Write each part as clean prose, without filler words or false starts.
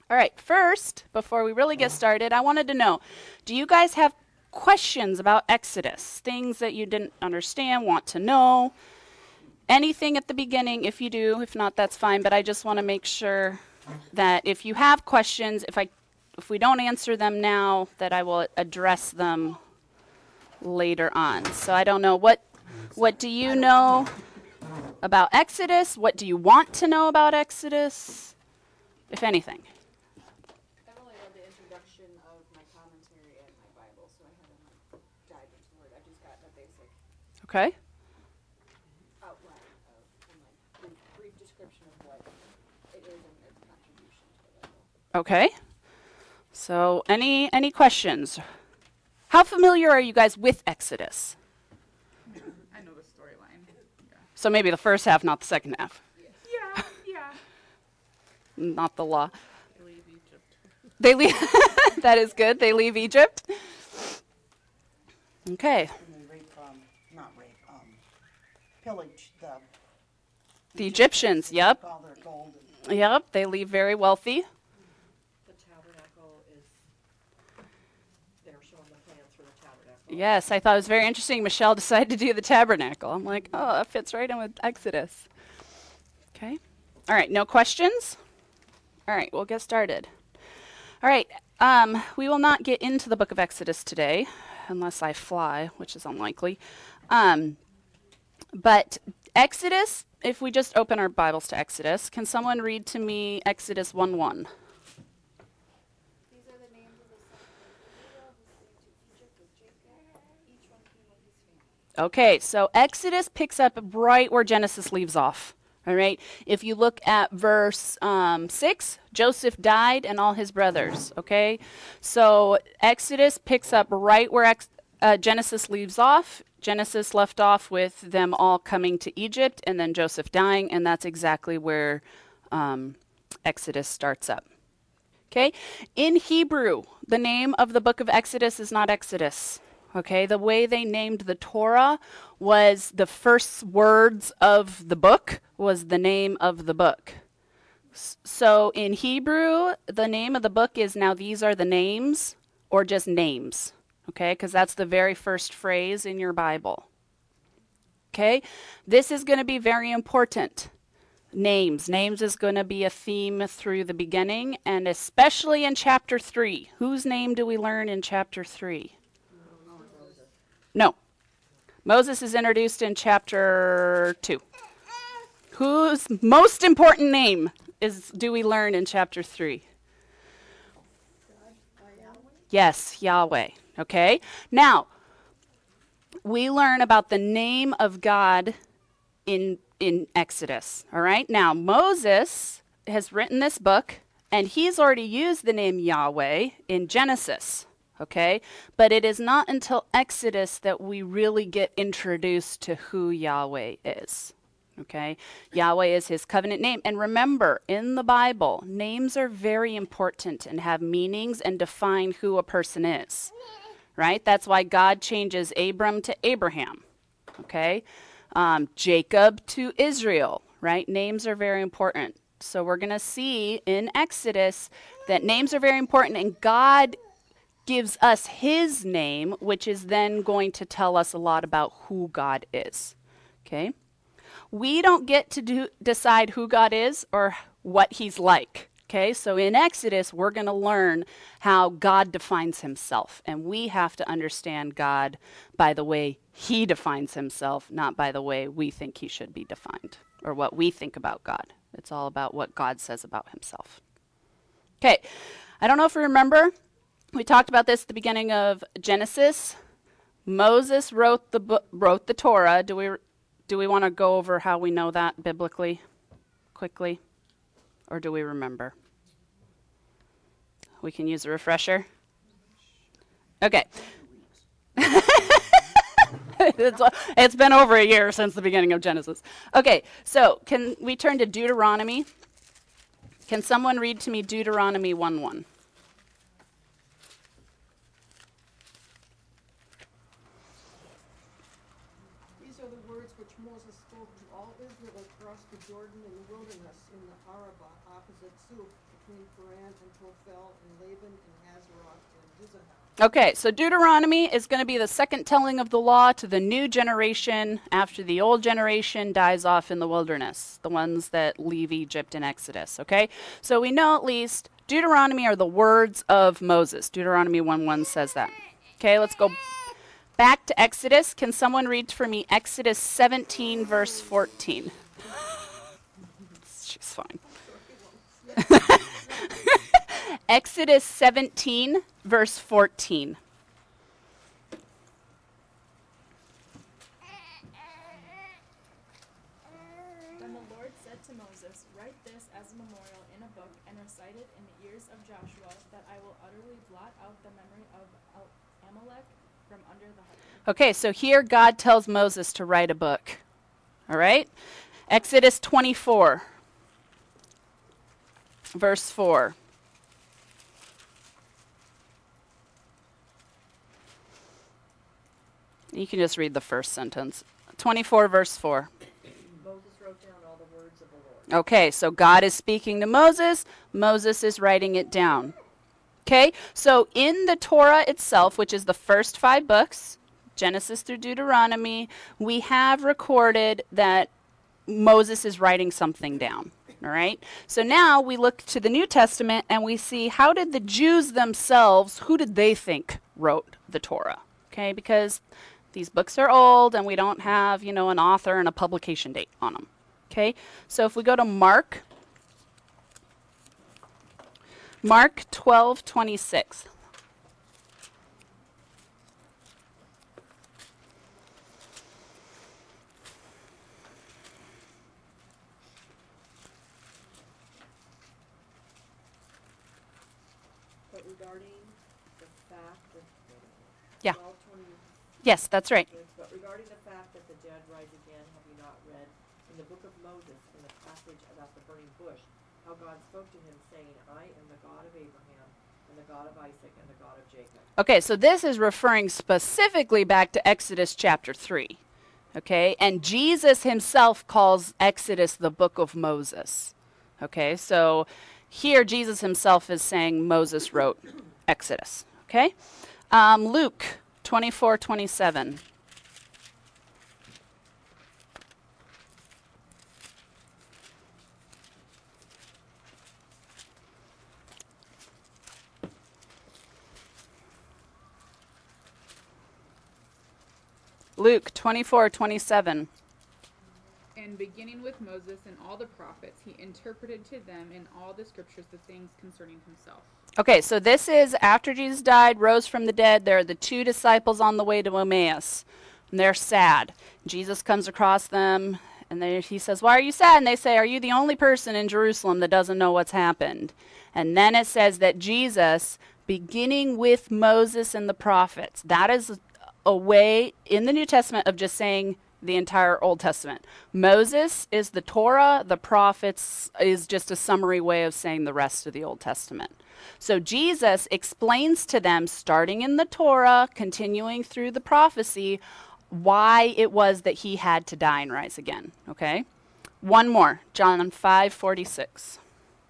All right, first, before we really get started, I wanted to know, do you guys have questions about Exodus? Things that you didn't understand, want to know? Anything at the beginning, if you do. If not, that's fine, but I just want to make sure that if you have questions, if we don't answer them now, that I will address them later on. So I don't know, what do you know about Exodus? What do you want to know about Exodus? If anything. I've only read the introduction of my commentary and my Bible, so I haven't dived into the word. I just got a basic Okay. outline of and brief description of what it is and its contribution to the Bible. Okay. So any questions? How familiar are you guys with Exodus? I know the storyline. Yeah. So maybe the first half, not the second half. Yes. Yeah. Not the law. They leave Egypt. They leave. That is good. They leave Egypt. Okay. And they pillage The Egyptians. Yep. all their gold. Yep. They leave very wealthy. The tabernacle is, they're showing the plans for the tabernacle. Yes, I thought it was very interesting. Michelle decided to do the tabernacle. I'm like, oh, that fits right in with Exodus. Okay. All right. No questions? All right. We'll get started. All right. We will not get into the book of Exodus today, unless I fly, which is unlikely. But Exodus, if we just open our Bibles to Exodus, can someone read to me Exodus 1:1? These are the names of the sons of Israel who came to Egypt with Jacob. Each one came with his family. Okay, so Exodus picks up right where Genesis leaves off. All right. If you look at verse 6, Joseph died and all his brothers. Okay. So Exodus picks up right where Genesis leaves off. Genesis left off with them all coming to Egypt and then Joseph dying, and that's exactly where Exodus starts up. Okay. In Hebrew, the name of the book of Exodus is not Exodus. Okay, the way they named the Torah was the first words of the book was the name of the book. So in Hebrew, the name of the book is now these are the names or just names. Okay, because that's the very first phrase in your Bible. Okay, this is going to be very important. Names. Names is going to be a theme through the beginning and especially in chapter 3. Whose name do we learn in chapter 3? No. Moses is introduced in chapter 2. Whose most important name do we learn in chapter 3? Yes, Yahweh. Okay. Now, we learn about the name of God in Exodus. All right. Now, Moses has written this book, and he's already used the name Yahweh in Genesis. Okay, but it is not until Exodus that we really get introduced to who Yahweh is. Okay, Yahweh is his covenant name. And remember, in the Bible, names are very important and have meanings and define who a person is. Right? That's why God changes Abram to Abraham. Okay, Jacob to Israel. Right? Names are very important. So we're going to see in Exodus that names are very important, and God gives us his name, which is then going to tell us a lot about who God is. Okay? We don't get to decide who God is or what he's like. Okay? So in Exodus, we're going to learn how God defines himself. And we have to understand God by the way he defines himself, not by the way we think he should be defined or what we think about God. It's all about what God says about himself. Okay. I don't know if you remember, we talked about this at the beginning of Genesis. Moses wrote the Torah. Do we want to go over how we know that biblically quickly? Or do we remember? We can use a refresher. Okay. It's been over a year since the beginning of Genesis. Okay, so can we turn to Deuteronomy? Can someone read to me Deuteronomy 1:1? These are the words which Moses spoke to all Israel across the Jordan in the wilderness in the Arabah opposite Suf, between Paran and Tophel, and Laban and Hazeroth and Dizahab. Okay, so Deuteronomy is going to be the second telling of the law to the new generation after the old generation dies off in the wilderness, the ones that leave Egypt in Exodus, okay? So we know at least Deuteronomy are the words of Moses. Deuteronomy 1:1 says that. Okay, let's go back to Exodus. Can someone read for me Exodus 17, verse 14? She's fine. Exodus 17, verse 14. Then the Lord said to Moses, "Write this as a memorial in a book and recite it in the ears of Joshua, that I will utterly blot out the memory of Amalek from under the heaven." Okay, so here God tells Moses to write a book. All right? Exodus 24, verse 4. You can just read the first sentence. 24, verse 4. Moses wrote down all the words of the Lord. Okay, so God is speaking to Moses. Moses is writing it down. Okay, so in the Torah itself, which is the first 5 books, Genesis through Deuteronomy, we have recorded that Moses is writing something down. All right, so now we look to the New Testament and we see how did the Jews themselves, who did they think wrote the Torah? Okay, because these books are old and we don't have, an author and a publication date on them. Okay, so if we go to Mark 12:26. But regarding the fact that, Yeah. 12:20, Yes, that's right. but regarding the fact that the dead rise again, have you not read in the book of Moses, in the passage about the burning bush, how God spoke to him, saying, I am the God of Abraham, and the God of Isaac, and the God of Jacob. Okay, so this is referring specifically back to Exodus chapter 3. Okay, and Jesus himself calls Exodus the book of Moses. Okay, so here Jesus himself is saying Moses wrote Exodus. Okay, Luke 24:27. Luke 24:27. And beginning with Moses and all the prophets, he interpreted to them in all the scriptures the things concerning himself. Okay, so this is after Jesus died, rose from the dead. There are the 2 disciples on the way to Emmaus, and they're sad. Jesus comes across them, and he says, "Why are you sad?" And they say, "Are you the only person in Jerusalem that doesn't know what's happened?" And then it says that Jesus, beginning with Moses and the prophets, that is a way in the New Testament of just saying the entire Old Testament. Moses is the Torah, the prophets is just a summary way of saying the rest of the Old Testament. So Jesus explains to them, starting in the Torah, continuing through the prophecy, why it was that he had to die and rise again. Okay? One more, John 5:46.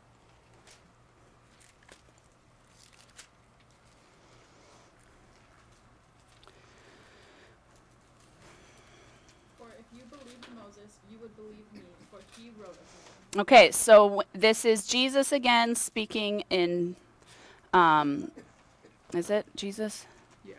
For if you believed Moses, you would believe me, for he wrote of me. Okay, so this is Jesus again speaking in, is it Jesus? Yeah.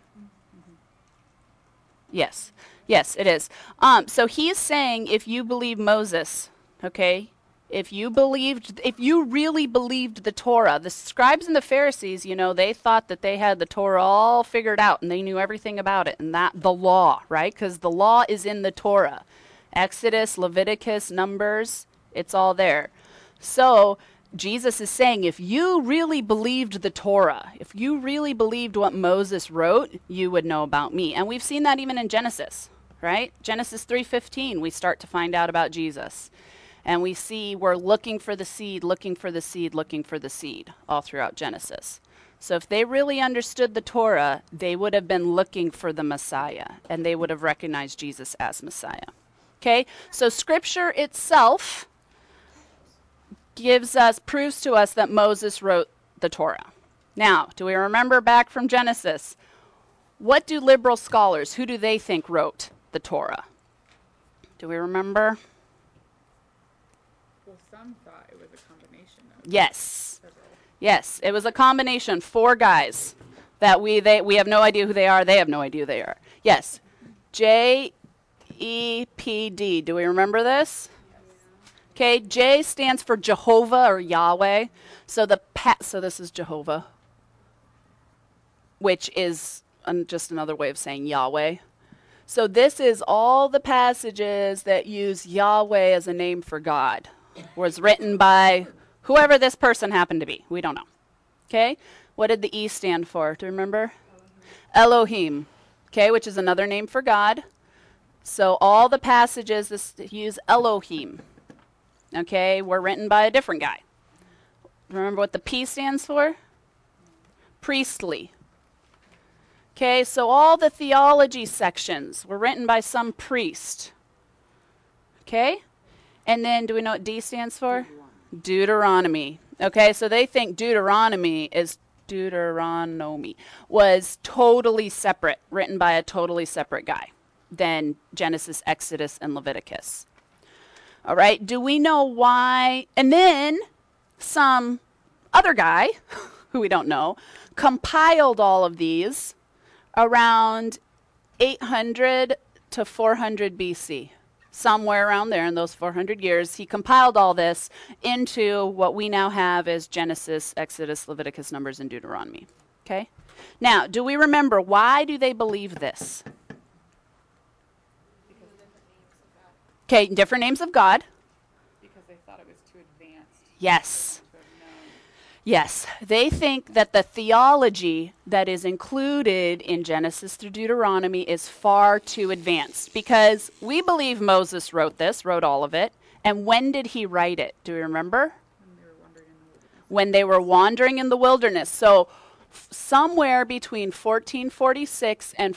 Yes. Yes, it is. So he's saying if you believe Moses, okay, if you really believed the Torah, the scribes and the Pharisees, they thought that they had the Torah all figured out and they knew everything about it, and that the law, right? Because the law is in the Torah. Exodus, Leviticus, Numbers, it's all there. So Jesus is saying if you really believed the Torah, if you really believed what Moses wrote, you would know about me. And we've seen that even in Genesis, right? Genesis 3:15, we start to find out about Jesus. And we see we're looking for the seed, looking for the seed, looking for the seed all throughout Genesis. So if they really understood the Torah, they would have been looking for the Messiah, and they would have recognized Jesus as Messiah. Okay? So Scripture itself proves to us that Moses wrote the Torah. Now, do we remember back from Genesis? What do liberal scholars, who do they think wrote the Torah? Do we remember? Well, some thought it was a combination of Yes. several. Yes, it was a combination, 4 guys that we have no idea who they are. They have no idea who they are. Yes. JEPD. Do we remember this? Okay, J stands for Jehovah or Yahweh. So this is Jehovah, which is just another way of saying Yahweh. So this is all the passages that use Yahweh as a name for God. Was written by whoever this person happened to be. We don't know. Okay? What did the E stand for? Do you remember? Elohim. Okay, which is another name for God. So all the passages that use Elohim, okay, were written by a different guy. Remember what the P stands for? Priestly. Okay, so all the theology sections were written by some priest. Okay? And then do we know what D stands for? Deuteronomy. Okay, so they think Deuteronomy was totally separate, written by a totally separate guy than Genesis, Exodus, and Leviticus. All right, do we know why? And then some other guy, who we don't know, compiled all of these around 800 to 400 BC. Somewhere around there in those 400 years, he compiled all this into what we now have as Genesis, Exodus, Leviticus, Numbers, and Deuteronomy. Okay? Now, do we remember why do they believe this? Okay, different names of God. Because they thought it was too advanced. Yes. To have known. Yes, they think that the theology that is included in Genesis through Deuteronomy is far too advanced because we believe Moses wrote all of it. And when did he write it? Do we remember? When they were wandering in the wilderness. So somewhere between 1446 and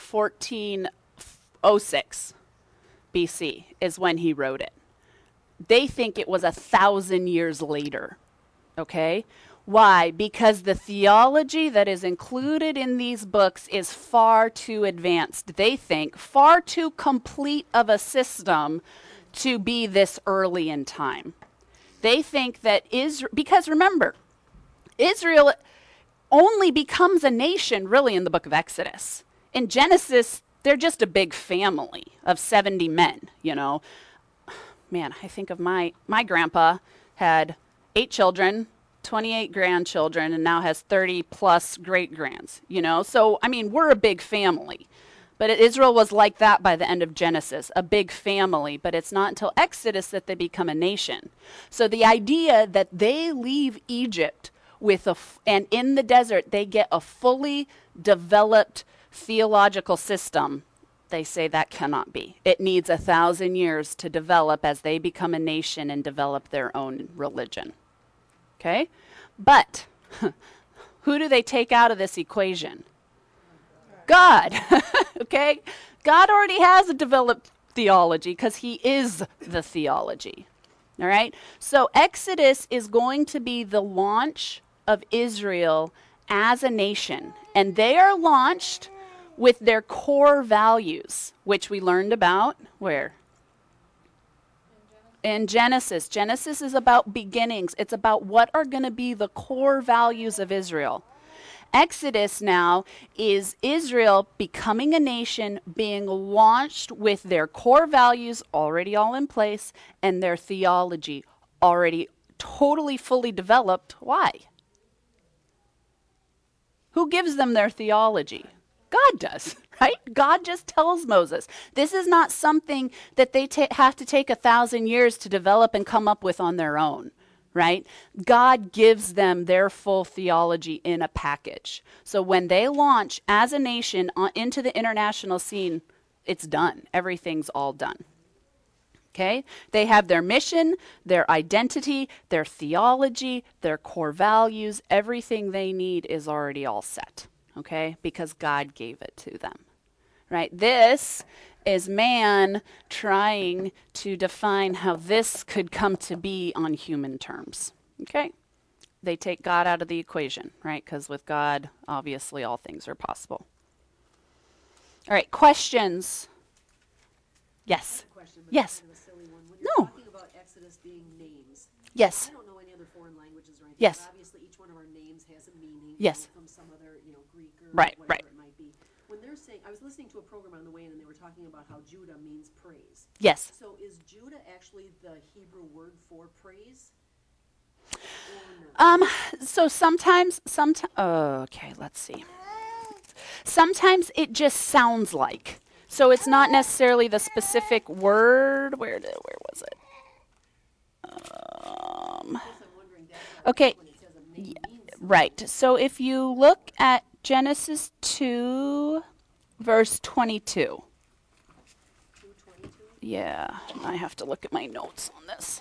1406 BC is when he wrote it. They think it was 1,000 years later. Okay? Why? Because the theology that is included in these books is far too advanced. They think far too complete of a system to be this early in time. They think that because remember, Israel only becomes a nation really in the book of Exodus. In Genesis, they're just a big family of 70 men, you know. Man, I think of my grandpa had 8 children, 28 grandchildren, and now has 30 plus great-grands, you know. So, I mean, we're a big family. But Israel was like that by the end of Genesis, a big family. But it's not until Exodus that they become a nation. So the idea that they leave Egypt and in the desert they get a fully developed theological system, they say that cannot be. It needs 1,000 years to develop as they become a nation and develop their own religion. Okay? But who do they take out of this equation? God. Okay? God already has a developed theology because he is the theology. All right? So Exodus is going to be the launch of Israel as a nation. And they are launched with their core values, which we learned about where? In Genesis. Genesis is about beginnings. It's about what are going to be the core values of Israel. Exodus now is Israel becoming a nation, being launched with their core values already all in place and their theology already totally fully developed. Why? Who gives them their theology? God does, right? God just tells Moses. This is not something that they have to take 1,000 years to develop and come up with on their own, right? God gives them their full theology in a package. So when they launch as a nation into the international scene, it's done. Everything's all done. Okay? They have their mission, their identity, their theology, their core values. Everything they need is already all set. Okay? Because God gave it to them. Right? This is man trying to define how this could come to be on human terms. Okay? They take God out of the equation, right? Because with God, obviously, all things are possible. All right, questions? Yes. Question, but Yes. it's kind of a silly one. When you're No. talking about Exodus being names, Yes. I don't know any other foreign languages or anything. Yes. But obviously, each one of our names has a meaning. Yes. From some other, Greek or Right, whatever right. it might be. When they're saying, I was listening to a program on the way in, and they were talking about how Judah means praise. Yes. So is Judah actually the Hebrew word for praise? Or not? So sometimes, okay, let's see. Sometimes it just sounds like. So it's not necessarily the specific word. Where was it? I guess I'm wondering that's why Okay. when it says a name means something. Right. So if you look at Genesis 2, verse 22. 2:22. Yeah, I have to look at my notes on this.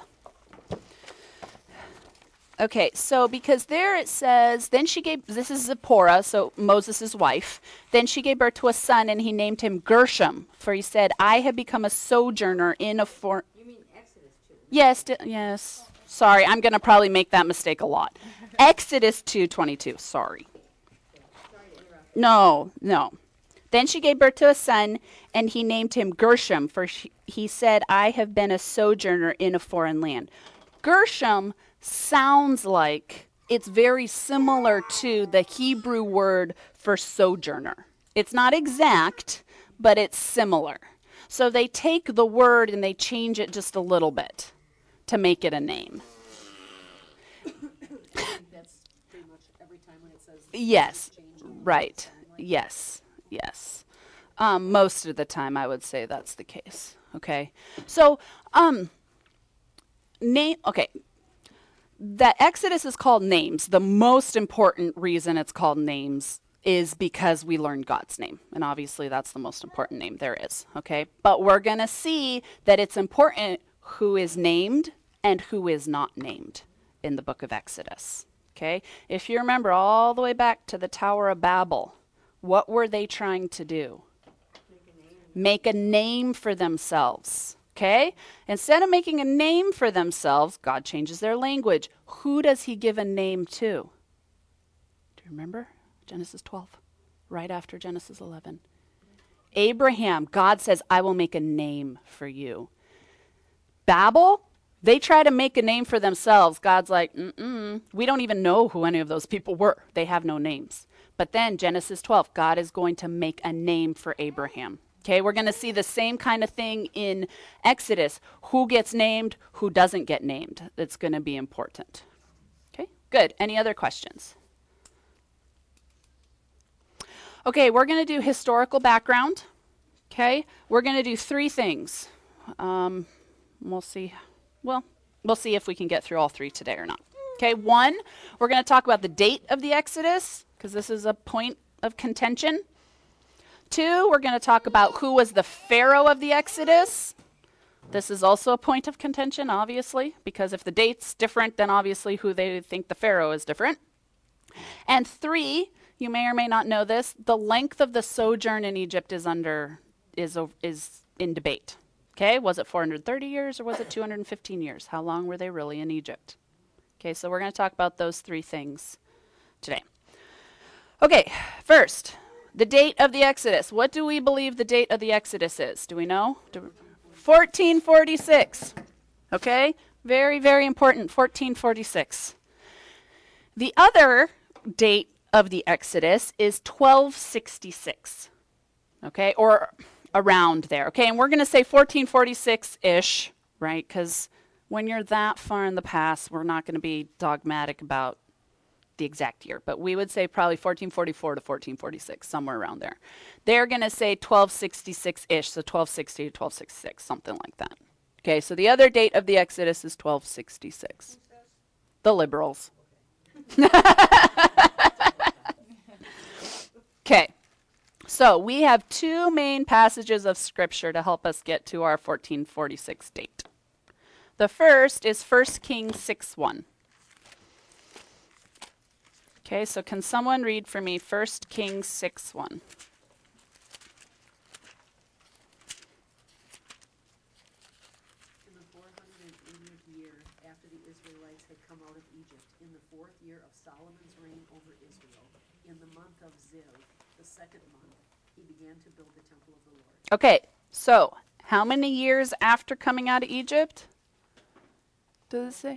Okay, so because there it says, then she gave, this is Zipporah, so Moses' wife. Then she gave birth to a son, and he named him Gershom, for he said, I have become a sojourner in a foreign. You mean Exodus 2? Yes. Sorry, I'm going to probably make that mistake a lot. Exodus 2:22. Sorry. Sorry to interrupt. No. Then she gave birth to a son, and he named him Gershom, for he said, I have been a sojourner in a foreign land. Gershom sounds like it's very similar to the Hebrew word for sojourner. It's not exact, but it's similar. So they take the word and they change it just a little bit to make it a name. I think that's pretty much every time when it says Yes, change it, right. something like that. Yes. Most of the time, I would say that's the case. Okay. So, okay. The Exodus is called names. The most important reason it's called names is because we learned God's name. And obviously, that's the most important name there is. Okay. But we're going to see that it's important who is named and who is not named in the book of Exodus. Okay. If you remember all the way back to the Tower of Babel, what were they trying to do? Make a name for themselves. Okay? Instead of making a name for themselves, God changes their language. Who does he give a name to? Do you remember? Genesis 12, right after Genesis 11. Abraham, God says, I will make a name for you. Babel, they try to make a name for themselves. God's like, we don't even know who any of those people were. They have no names. But then Genesis 12, God is going to make a name for Abraham. Okay, we're going to see the same kind of thing in Exodus. Who gets named, who doesn't get named. That's going to be important. Okay, good. Any other questions? Okay, we're going to do historical background. Okay, we're going to do 3 things. We'll see. Well, we'll see if we can get through all 3 today or not. Okay, 1, we're going to talk about the date of the Exodus, because this is a point of contention. 2, we're going to talk about who was the Pharaoh of the Exodus. This is also a point of contention, obviously, because if the date's different, then obviously who they think the Pharaoh is different. And 3, you may or may not know this, the length of the sojourn in Egypt is in debate. Okay, was it 430 years or was it 215 years? How long were they really in Egypt? Okay, so we're going to talk about those 3 things today. Okay, first, the date of the Exodus. What do we believe the date of the Exodus is? Do we know? 1446. Okay? Very, very important. 1446. The other date of the Exodus is 1266. Okay? Or around there. Okay? And we're going to say 1446-ish, right? Because when you're that far in the past, we're not going to be dogmatic about the exact year, but we would say probably 1444 to 1446, somewhere around there. They're going to say 1266-ish, so 1260 to 1266, something like that. Okay, so the other date of the Exodus is 1266. The liberals. Okay, so we have 2 main passages of Scripture to help us get to our 1446 date. The first is 1 Kings 6:1. Okay, so can someone read for me 1 Kings 6:1? In the 480th year after the Israelites had come out of Egypt, Solomon's reign over Israel, in the month of Ziv, the second month, he began to build the temple of the Lord. Okay, so how many years after coming out of Egypt? Does it say?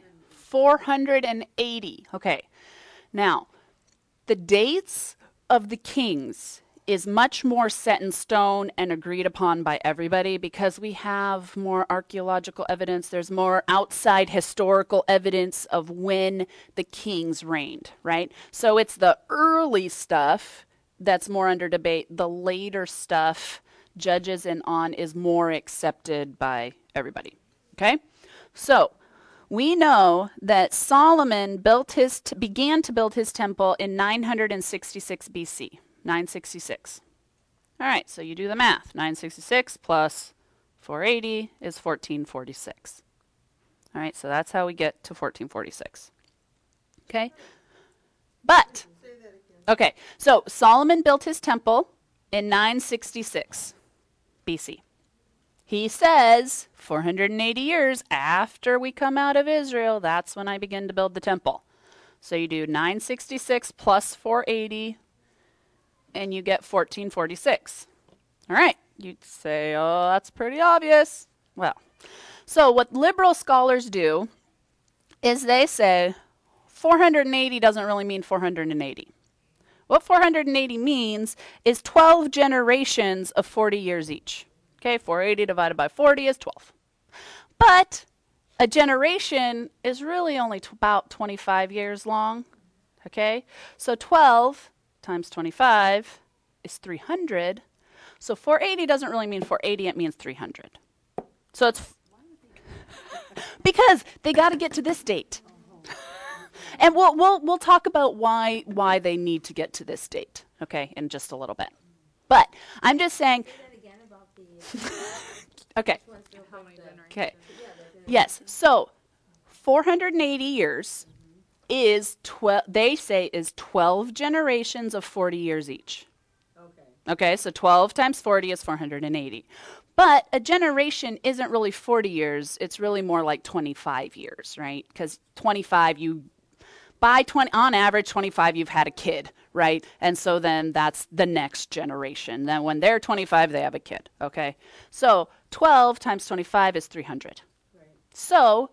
480. Okay. Now, the dates of the kings is much more set in stone and agreed upon by everybody because we have more archaeological evidence. There's more outside historical evidence of when the kings reigned, right? So it's the early stuff that's more under debate. The later stuff, Judges and on, is more accepted by everybody. Okay? So we know that Solomon began to build his temple in 966 BC. 966. All right, so you do the math. 966 plus 480 is 1446. All right, so that's how we get to 1446. Okay? But, Say that again. okay, so Solomon built his temple in 966 BC. He says 480 years after we come out of Israel, that's when I begin to build the temple. So you do 966 plus 480, and you get 1446. All right, you'd say, oh, that's pretty obvious. Well, so what liberal scholars do is they say 480 doesn't really mean 480. What 480 means is 12 generations of 40 years each. Okay, 480 divided by 40 is 12. But a generation is really only about 25 years long. Okay, so 12 times 25 is 300. So 480 doesn't really mean 480, it means 300. So it's because they got to get to this date. And we'll talk about why they need to get to this date, okay, in just a little bit. But I'm just saying, Say that again about the. okay, How many generations? okay. Yes, so 480 years is 12 generations of 40 years each. Okay. Okay, so 12 times 40 is 480. But a generation isn't really 40 years, it's really more like 25 years, right? Because 25, on average, 25, you've had a kid, right? And so then that's the next generation. Then when they're 25, they have a kid, okay? So 12 times 25 is 300. Right. So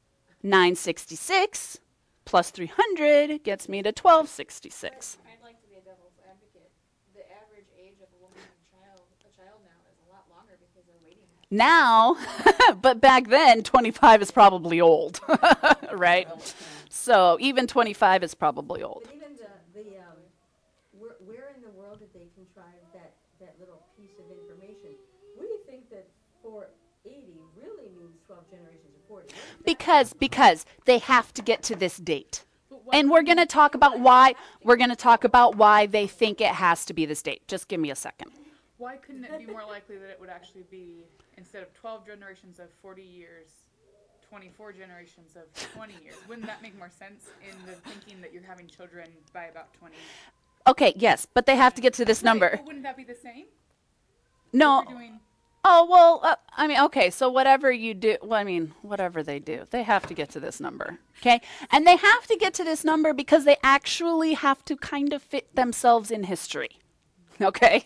966 plus 300 gets me to 1266. I'd like to be a devil's advocate. The average age of a woman and a child now is a lot longer because they're waiting. Now, but back then, 25 is probably old, right? So even 25 is probably old. But even where in the world did they contrive that little piece of information? We think that 480 really means 12 generations of 40. Because they have to get to this date. But And we're going to talk about why they think it has to be this date. Just give me a second. why couldn't it be more likely that it would actually be, instead of 12 generations of 40 years, 24 generations of 20 years? Wouldn't that make more sense in the thinking that you're having children by about 20? Okay, yes, but they have to get to this number. Right, but wouldn't that be the same? No. If you're doing, Oh, well, I mean, okay, so whatever you do, well, I mean, whatever they do, they have to get to this number, okay? And they have to get to this number because they actually have to kind of fit themselves in history, okay?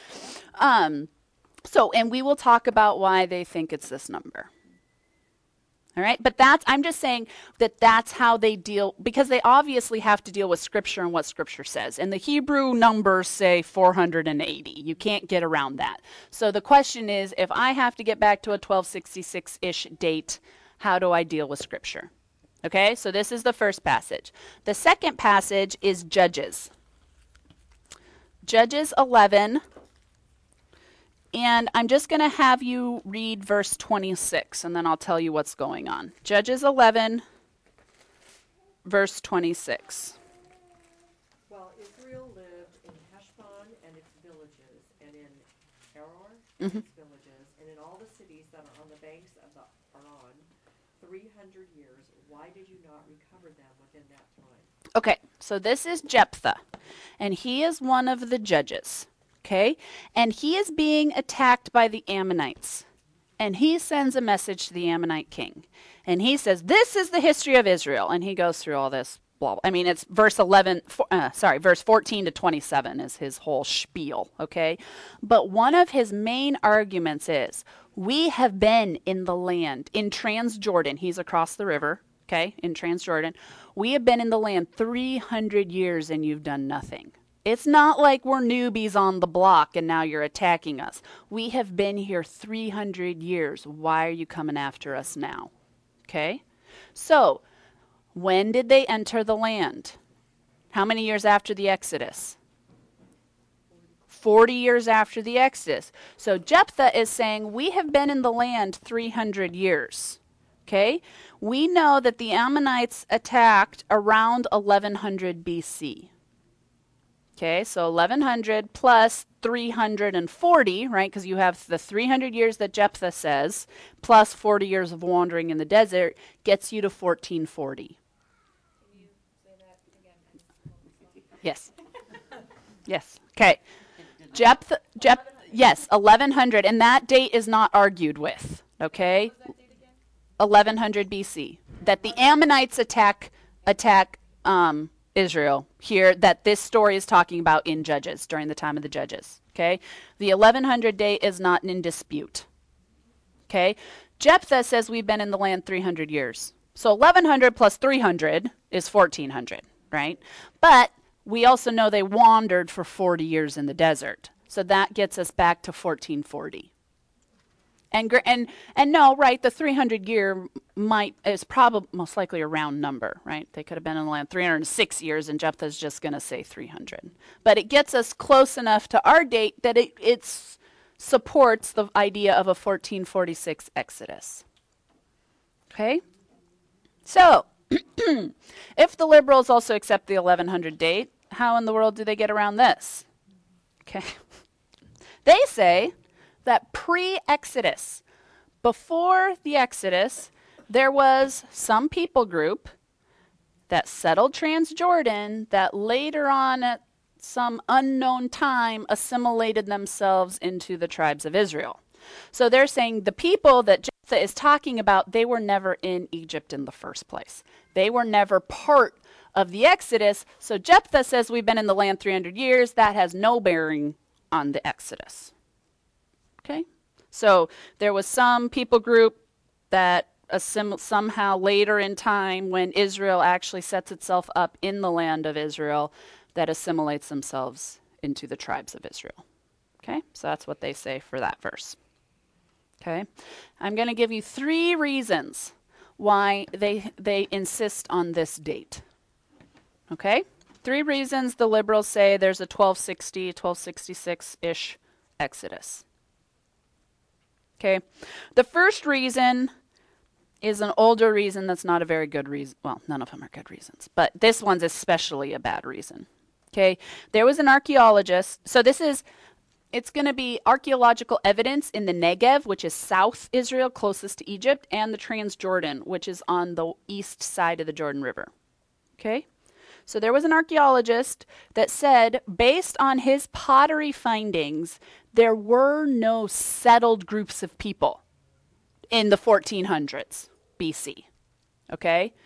So, and we will talk about why they think it's this number. All right, but I'm just saying that that's how they deal, because they obviously have to deal with Scripture and what Scripture says. And the Hebrew numbers say 480. You can't get around that. So the question is, if I have to get back to a 1266-ish date, how do I deal with Scripture? Okay, so this is the first passage. The second passage is Judges. Judges 11. And I'm just going to have you read verse 26, and then I'll tell you what's going on. Judges 11, verse 26. While Israel lived in Heshbon and its villages, and in Aroer and its villages, and in all the cities that are on the banks of the Arnon, 300 years, why did you not recover them within that time? Okay, so this is Jephthah, and he is one of the judges. Okay, and he is being attacked by the Ammonites. And he sends a message to the Ammonite king. And he says, this is the history of Israel. And he goes through all this blah. I mean, it's verse 14 to 27 is his whole spiel, okay? But one of his main arguments is, we have been in the land, in Transjordan. He's across the river, okay, in Transjordan. We have been in the land 300 years and you've done nothing. It's not like we're newbies on the block and now you're attacking us. We have been here 300 years. Why are you coming after us now? Okay? So, when did they enter the land? How many years after the Exodus? 40 years after the Exodus. So Jephthah is saying, we have been in the land 300 years. Okay? We know that the Ammonites attacked around 1100 BC. Okay, so 1100 plus 340, right? Because you have the 300 years that Jephthah says, plus 40 years of wandering in the desert, gets you to 1440. Can you say that again? Yes. Yes. Okay. Yes, 1100, and that date is not argued with. Okay? What was that date again? 1100 BC. That the Ammonites attack Israel here, that this story is talking about in Judges, during the time of the Judges. Okay? The 1100 date is not in dispute. Okay? Jephthah says we've been in the land 300 years. So 1100 plus 300 is 1400, right? But we also know they wandered for 40 years in the desert. So that gets us back to 1440. And no, right, the 300 year is probably most likely a round number, right? They could have been in the land 306 years and Jephthah's just going to say 300. But it gets us close enough to our date that it supports the idea of a 1446 Exodus. Okay? So, if the liberals also accept the 1100 date, how in the world do they get around this? Okay. They say that pre-Exodus, before the Exodus, there was some people group that settled Transjordan that later on at some unknown time assimilated themselves into the tribes of Israel. So they're saying the people that Jephthah is talking about, they were never in Egypt in the first place. They were never part of the Exodus. So Jephthah says we've been in the land 300 years. That has no bearing on the Exodus. Okay? So there was some people group that somehow later in time, when Israel actually sets itself up in the land of Israel, that assimilates themselves into the tribes of Israel. Okay? So that's what they say for that verse. Okay? I'm going to give you 3 reasons why they insist on this date. Okay? 3 reasons the liberals say there's a 1260, 1266-ish Exodus. Okay? The first reason is an older reason that's not a very good reason. Well, none of them are good reasons, but this one's especially a bad reason. Okay? There was an archaeologist. So it's going to be archaeological evidence in the Negev, which is South Israel, closest to Egypt, and the Transjordan, which is on the east side of the Jordan River. Okay? So there was an archaeologist that said, based on his pottery findings, there were no settled groups of people in the 1400s BC. Okay?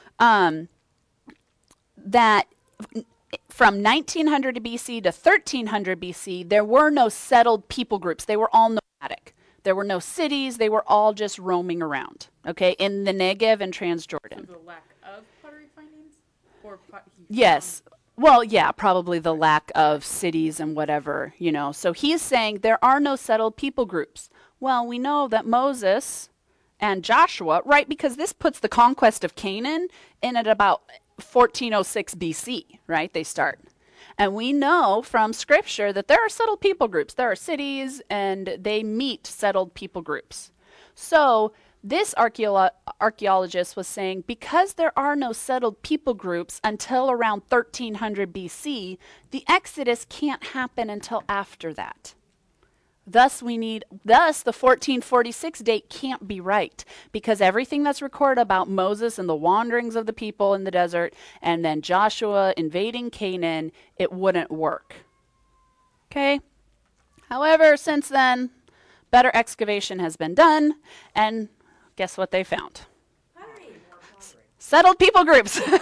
That from 1900 BC to 1300 BC, there were no settled people groups. They were all nomadic. There were no cities. They were all just roaming around, okay, in the Negev and Transjordan. So the lack of pottery findings? Or yes. Well, yeah, probably the lack of cities and whatever, you know. So he's saying there are no settled people groups. Well, we know that Moses and Joshua, right, because this puts the conquest of Canaan in at about 1406 BC, right? They start. And we know from scripture that there are settled people groups. There are cities and they meet settled people groups. So this archaeologist was saying because there are no settled people groups until around 1300 BC, the Exodus can't happen until after that. Thus, the 1446 date can't be right because everything that's recorded about Moses and the wanderings of the people in the desert and then Joshua invading Canaan, it wouldn't work. Okay? However, since then, better excavation has been done, and guess what they found? Settled people groups.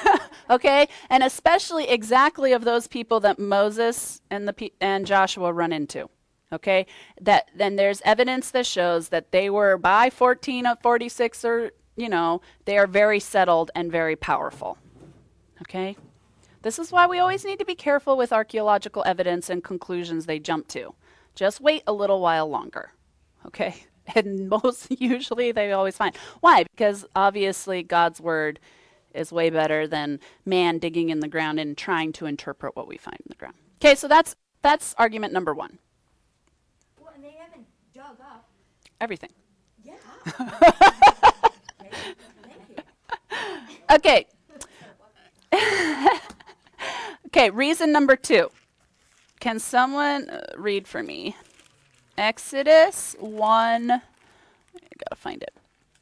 Okay? And especially exactly of those people that Moses and Joshua run into. Okay? That then there's evidence that shows that they were by 1446 or, they are very settled and very powerful. Okay? This is why we always need to be careful with archaeological evidence and conclusions they jump to. Just wait a little while longer. Okay? And usually they always find. Why? Because obviously God's word is way better than man digging in the ground and trying to interpret what we find in the ground. Okay, so that's argument number one. Well, and they haven't dug up. Everything. Yeah. Okay, thank you. Okay. Okay, reason number 2. Can someone read for me? Exodus 1. I gotta find it.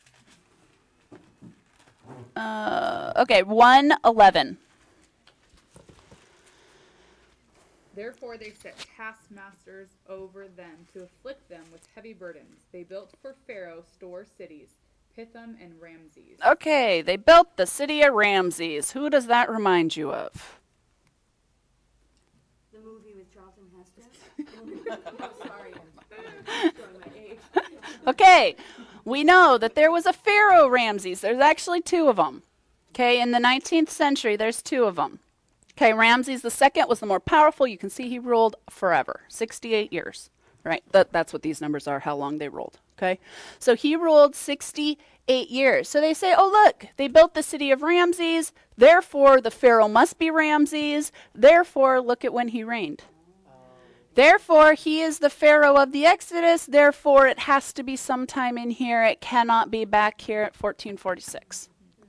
Okay, 1:11. Therefore they set taskmasters over them to afflict them with heavy burdens. They built for Pharaoh store cities, Pithom and Ramses. Okay, they built the city of Ramses. Who does that remind you of? The movie with Charlton Heston. Oh, sorry, I'm showing my age. Okay, we know that there was a Pharaoh Ramses. There's actually 2 of them. Okay, in the 19th century, there's 2 of them. Okay, Ramses II was the more powerful. You can see he ruled forever, 68 years, right? That's what these numbers are, how long they ruled, okay? So he ruled 68 years. So they say, oh, look, they built the city of Ramses. Therefore, the Pharaoh must be Ramses. Therefore, look at when he reigned. Therefore, he is the Pharaoh of the Exodus. Therefore, it has to be sometime in here. It cannot be back here at 1446.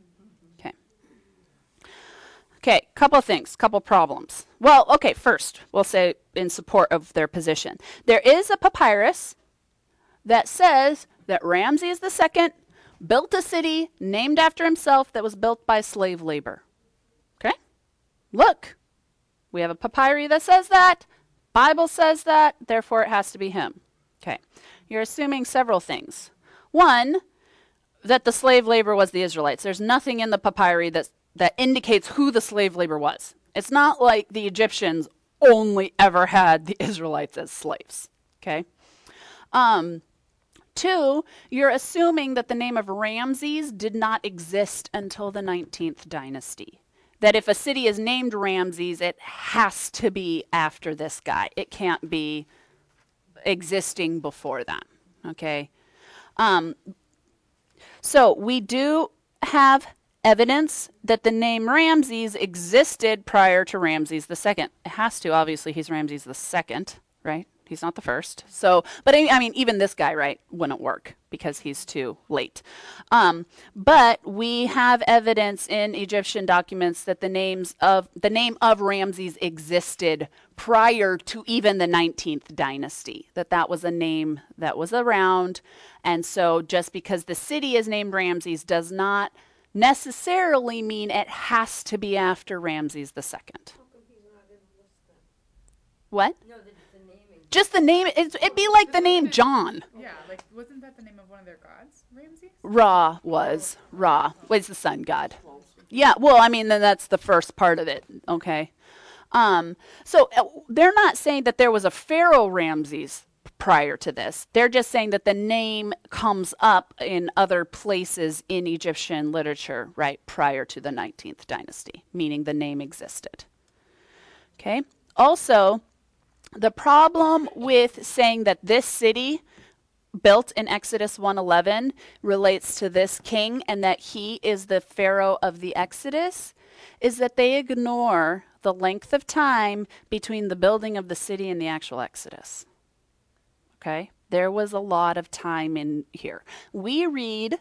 Okay, couple things, couple problems. Well, okay, first, we'll say in support of their position. There is a papyrus that says that Ramses II built a city named after himself that was built by slave labor. Okay? Look, we have a papyri that says that. Bible says that, therefore it has to be him. Okay, you're assuming several things. One, that the slave labor was the Israelites. There's nothing in the papyri that indicates who the slave labor was. It's not like the Egyptians only ever had the Israelites as slaves. Okay? 2, you're assuming that the name of Ramses did not exist until the 19th dynasty. That if a city is named Ramses, it has to be after this guy. It can't be existing before that. Okay? So we do have evidence that the name Ramses existed prior to Ramses II. It has to, obviously, he's Ramses II, right? He's not the first. So, but I mean, even this guy, right, wouldn't work because he's too late. But we have evidence in Egyptian documents that the name of Ramses existed prior to even the 19th dynasty, that was a name that was around. And so just because the city is named Ramses does not necessarily mean it has to be after Ramses II. What? No, the naming. Just the name. It'd be like the name John. Yeah, like wasn't that the name of one of their gods, Ramses? Ra was the sun god. Yeah, well, I mean, then that's the first part of it, okay? So they're not saying that there was a Pharaoh Ramses prior to this. They're just saying that the name comes up in other places in Egyptian literature, right, prior to the 19th dynasty, meaning the name existed. Okay? Also, the problem with saying that this city built in Exodus 1:11 relates to this king and that he is the Pharaoh of the Exodus is that they ignore the length of time between the building of the city and the actual Exodus. Okay? There was a lot of time in here. We read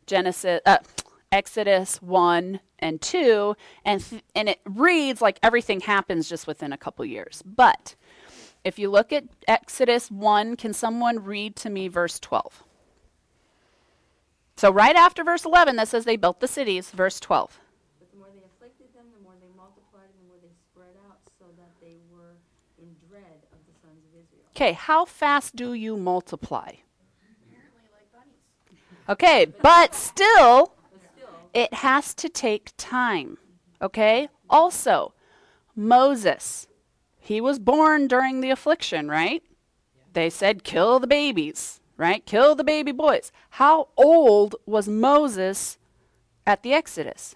Exodus 1 and 2, and it reads like everything happens just within a couple years. But if you look at Exodus 1, can someone read to me verse 12? So right after verse 11 that says they built the cities, verse 12. But the more they afflicted them, the more they multiplied, and the more they spread out, so that they were in dread of the sons of Israel. Okay, how fast do you multiply? Apparently like bunnies. Okay, but still, But still, it has to take time. Okay? Also, Moses, he was born during the affliction, right? They said, kill the babies, right? Kill the baby boys. How old was Moses at the Exodus?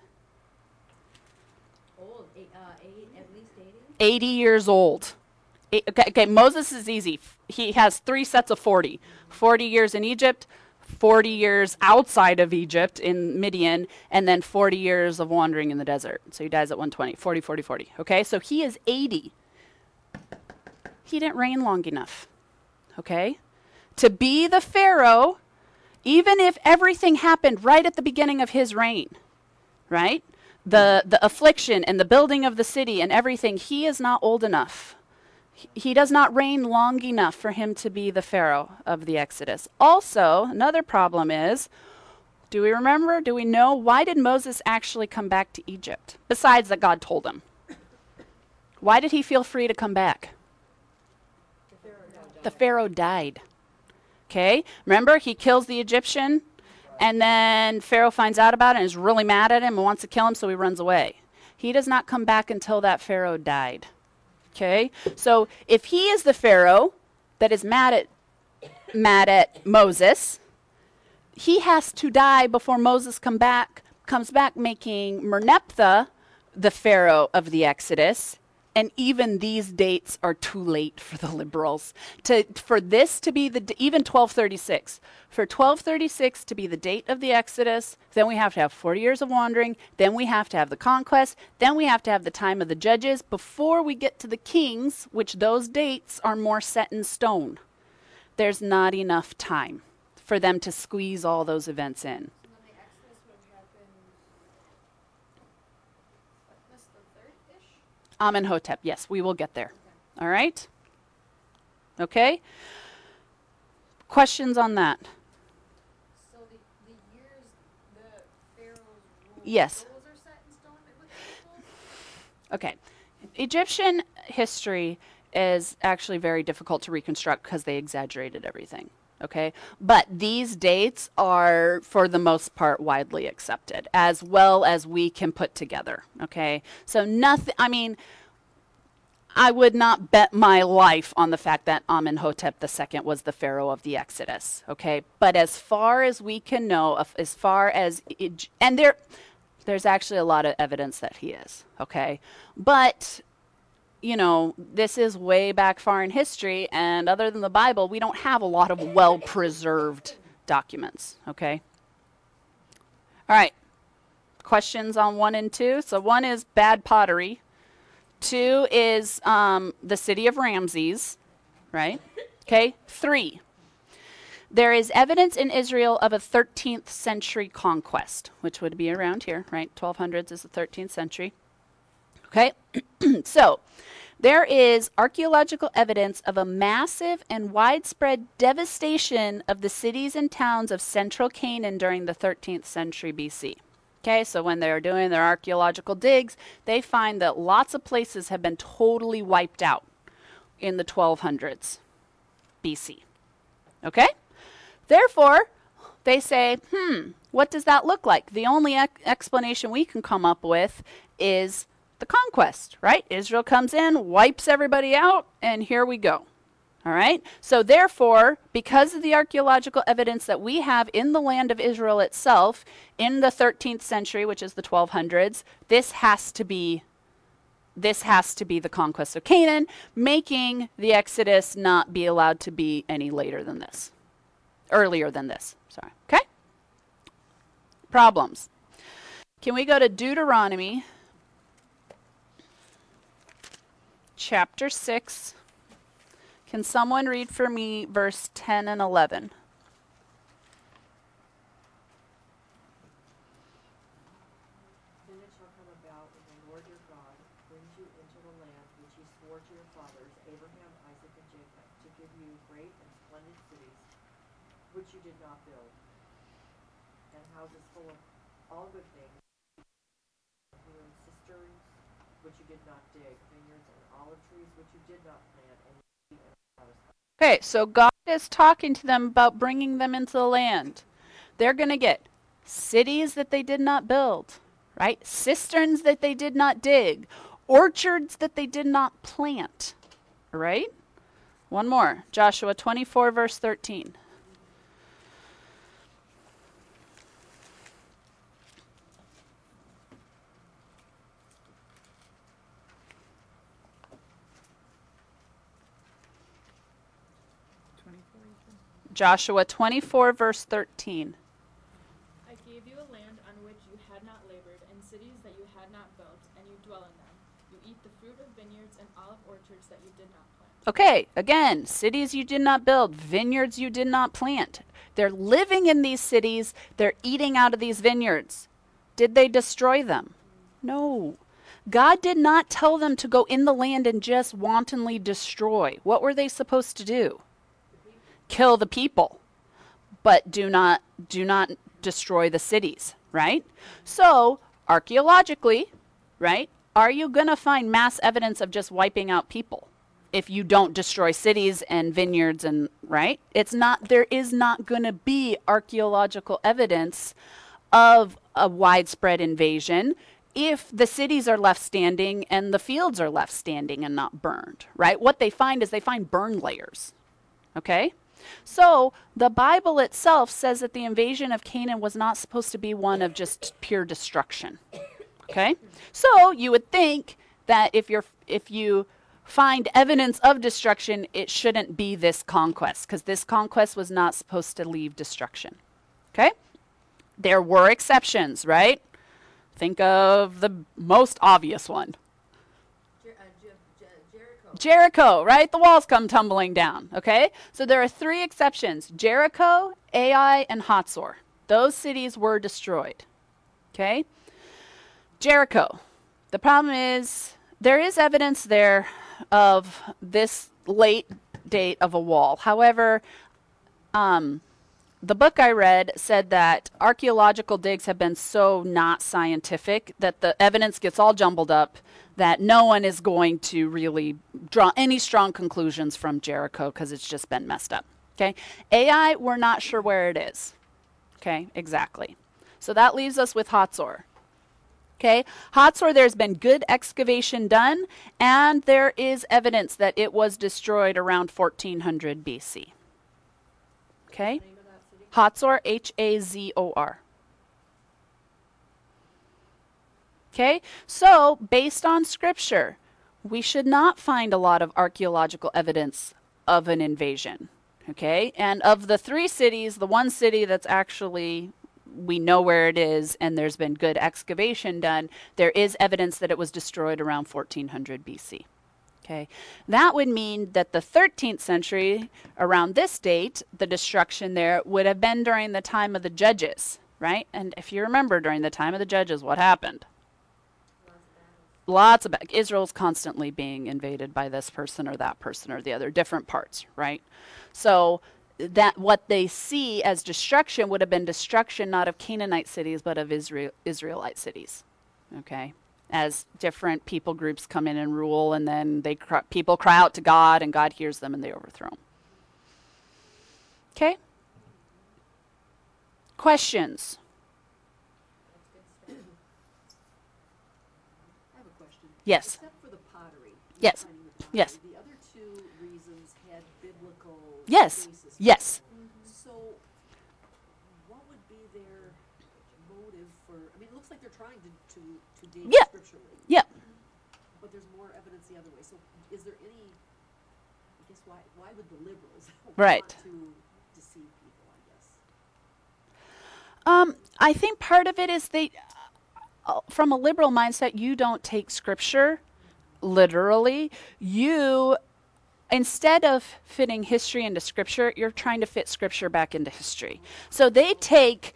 Old, at least 80? 80 years old. Okay, Moses is easy. He has 3 sets of 40. 40 years in Egypt, 40 years outside of Egypt in Midian, and then 40 years of wandering in the desert. So he dies at 120, 40, 40, 40. Okay, so he is 80. He didn't reign long enough. Okay? To be the Pharaoh, even if everything happened right at the beginning of his reign, right? The affliction and the building of the city and everything, he is not old enough. He does not reign long enough for him to be the Pharaoh of the Exodus. Also, another problem is, do we know, why did Moses actually come back to Egypt? Besides that God told him. Why did he feel free to come back? The Pharaoh died. Okay? Remember, he kills the Egyptian, and then Pharaoh finds out about it and is really mad at him and wants to kill him, so he runs away. He does not come back until that Pharaoh died. Okay? So if he is the Pharaoh that is mad at Moses, he has to die before Moses comes back, making Merneptah the Pharaoh of the Exodus. And even these dates are too late for the liberals. For this to be even 1236. For 1236 to be the date of the Exodus, then we have to have 40 years of wandering, then we have to have the conquest, then we have to have the time of the judges, before we get to the kings, which those dates are more set in stone. There's not enough time for them to squeeze all those events in. And then the Exodus would have happened, this the third-ish? Amenhotep, yes, we will get there. Okay. All right? Okay? Questions on that? So the years the Pharaoh's rule, Yes. those are set in stone with the Okay. Egyptian history is actually very difficult to reconstruct because they exaggerated everything. Okay? But these dates are, for the most part, widely accepted, as well as we can put together. Okay? So nothing, I would not bet my life on the fact that Amenhotep II was the Pharaoh of the Exodus. Okay? But as far as we can know, as far as, and there's actually a lot of evidence that he is. Okay? But this is way back far in history, and other than the Bible, we don't have a lot of well-preserved documents, okay? All right. Questions on 1 and 2? So 1 is bad pottery. 2 is the city of Ramses, right? Okay. 3. There is evidence in Israel of a 13th century conquest, which would be around here, right? 1200s is the 13th century. Okay, so there is archaeological evidence of a massive and widespread devastation of the cities and towns of central Canaan during the 13th century BC. Okay, so when they're doing their archaeological digs, they find that lots of places have been totally wiped out in the 1200s BC. Okay, therefore, they say, what does that look like? The only explanation we can come up with is the conquest, right? Israel comes in, wipes everybody out, and here we go. All right? So therefore, because of the archaeological evidence that we have in the land of Israel itself, in the 13th century, which is the 1200s, this has to be the conquest of Canaan, making the Exodus not be allowed to be any later than this. Earlier than this, sorry. Okay? Problems. Can we go to Deuteronomy chapter 6. Can someone read for me verse 10 and 11? Then it shall come about when the Lord your God brings you into the land which he swore to your fathers, Abraham, Isaac, and Jacob, to give you great and splendid cities, which you did not build, and houses full of all good things, and cisterns, which you did not dig, vineyards and olive trees, which you did not plant, and you eat and satisfy. Okay, so God is talking to them about bringing them into the land. They're going to get cities that they did not build, right? Cisterns that they did not dig, orchards that they did not plant, right? One more, Joshua 24, verse 13. Joshua 24, verse 13. I gave you a land on which you had not labored, and cities that you had not built, and you dwell in them. You eat the fruit of vineyards and olive orchards that you did not plant. Okay, again, cities you did not build, vineyards you did not plant. They're living in these cities, they're eating out of these vineyards. Did they destroy them? No. God did not tell them to go in the land and just wantonly destroy. What were they supposed to do? Kill the people, but do not destroy the cities, right? So, archaeologically, right, are you going to find mass evidence of just wiping out people if you don't destroy cities and vineyards and, right? There is not going to be archaeological evidence of a widespread invasion if the cities are left standing and the fields are left standing and not burned, right? What they find is they find burn layers, okay? So the Bible itself says that the invasion of Canaan was not supposed to be one of just pure destruction. Okay? So you would think that if you find evidence of destruction, it shouldn't be this conquest, because this conquest was not supposed to leave destruction. Okay? There were exceptions, right? Think of the most obvious one. Jericho, right? The walls come tumbling down, okay? So there are 3 exceptions: Jericho, Ai, and Hatzor. Those cities were destroyed, okay? Jericho. The problem is there is evidence there of this late date of a wall. However, the book I read said that archaeological digs have been so not scientific that the evidence gets all jumbled up, that no one is going to really draw any strong conclusions from Jericho because it's just been messed up. Okay? Ai, we're not sure where it is. Okay, exactly. So that leaves us with Hatzor. Okay, Hatzor, there's been good excavation done, and there is evidence that it was destroyed around 1400 BC. Okay? Hatzor, Hazor. Okay, so based on scripture, we should not find a lot of archaeological evidence of an invasion. Okay, and of the 3 cities, the one city that's actually, we know where it is and there's been good excavation done, there is evidence that it was destroyed around 1400 BC. Okay, that would mean that the 13th century, around this date, the destruction there would have been during the time of the Judges, right? And if you remember, during the time of the Judges, what happened? Israel's constantly being invaded by this person or that person or the other, different parts, right? So that what they see as destruction would have been destruction not of Canaanite cities, but of Israelite cities, okay? As different people groups come in and rule, and then people cry out to God, and God hears them, and they overthrow them. Okay? Questions? I have a question. Yes. Except for the pottery. Yes. Finding the pottery, Yes. The other 2 reasons had biblical Yes. basis. Yes. So, what would be their motive for? I mean, it looks like they're trying to dig Yeah. scripturally. Yeah. But there's more evidence the other way. So, is there any? I guess why would the liberals Right. want to deceive people? I guess. I think part of it is from a liberal mindset, you don't take scripture literally. You, instead of fitting history into scripture, you're trying to fit scripture back into history. So they take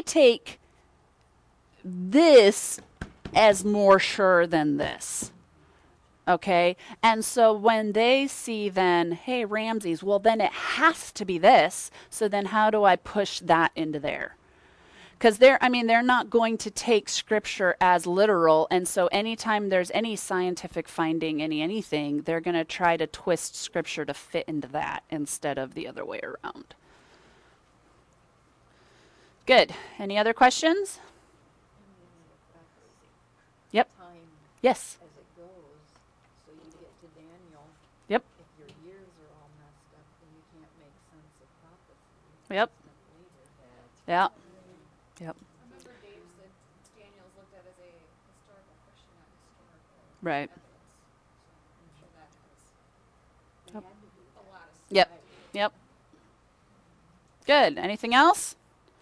this as more sure than this. Okay? And so when they see then, hey, Ramses, well, then it has to be this. So then how do I push that into there? Because they're not going to take scripture as literal, and so anytime there's any scientific finding, anything, they're going to try to twist scripture to fit into that instead of the other way around. Good. Any other questions? Yes. as it goes, so you get to Daniel. Yep. If your years are all messed up, then you can't make sense of prophecy. Yep. Yeah. Yep. I remember Dave said Daniel's looked at as a historical question, not historical Right. evidence. So I'm sure that has Yep. a lot of Yep. sway. Yep. Good. Anything else?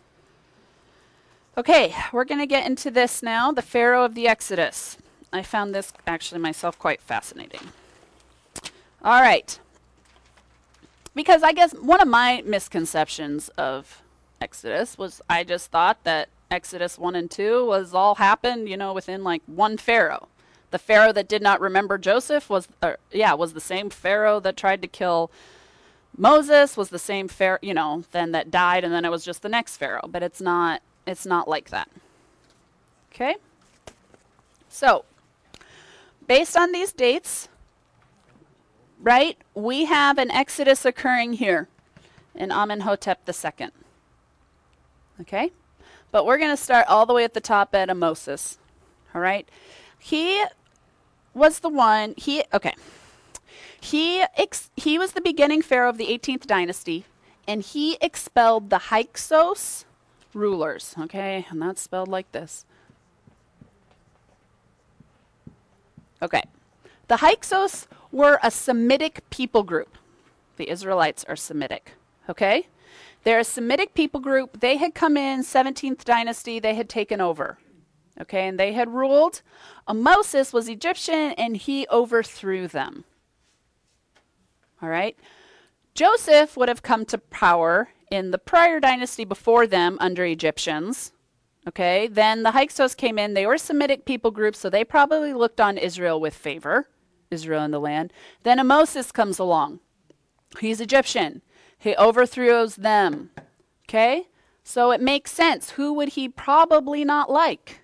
Okay, we're going to get into this now, the Pharaoh of the Exodus. I found this actually myself quite fascinating. All right. Because I guess one of my misconceptions of Exodus was I just thought that Exodus 1 and 2 was all happened, within like one Pharaoh. The Pharaoh that did not remember Joseph was the same Pharaoh that tried to kill Moses, was the same Pharaoh, then that died, and then it was just the next Pharaoh. But it's not like that. Okay? So, based on these dates, right, we have an Exodus occurring here in Amenhotep II. Okay? But we're going to start all the way at the top at Moses. All right? He was the one, he was the beginning pharaoh of the 18th dynasty, and he expelled the Hyksos rulers. Okay? And that's spelled like this. Okay. The Hyksos were a Semitic people group. The Israelites are Semitic. Okay? They're a Semitic people group. They had come in 17th dynasty. They had taken over. Okay? And they had ruled. Moses was Egyptian, and he overthrew them. All right? Joseph would have come to power in the prior dynasty before them under Egyptians. Okay? Then the Hyksos came in. They were a Semitic people group, so they probably looked on Israel with favor. Israel in the land. Then Moses comes along. He's Egyptian. He overthrows them. Okay? So it makes sense. Who would he probably not like?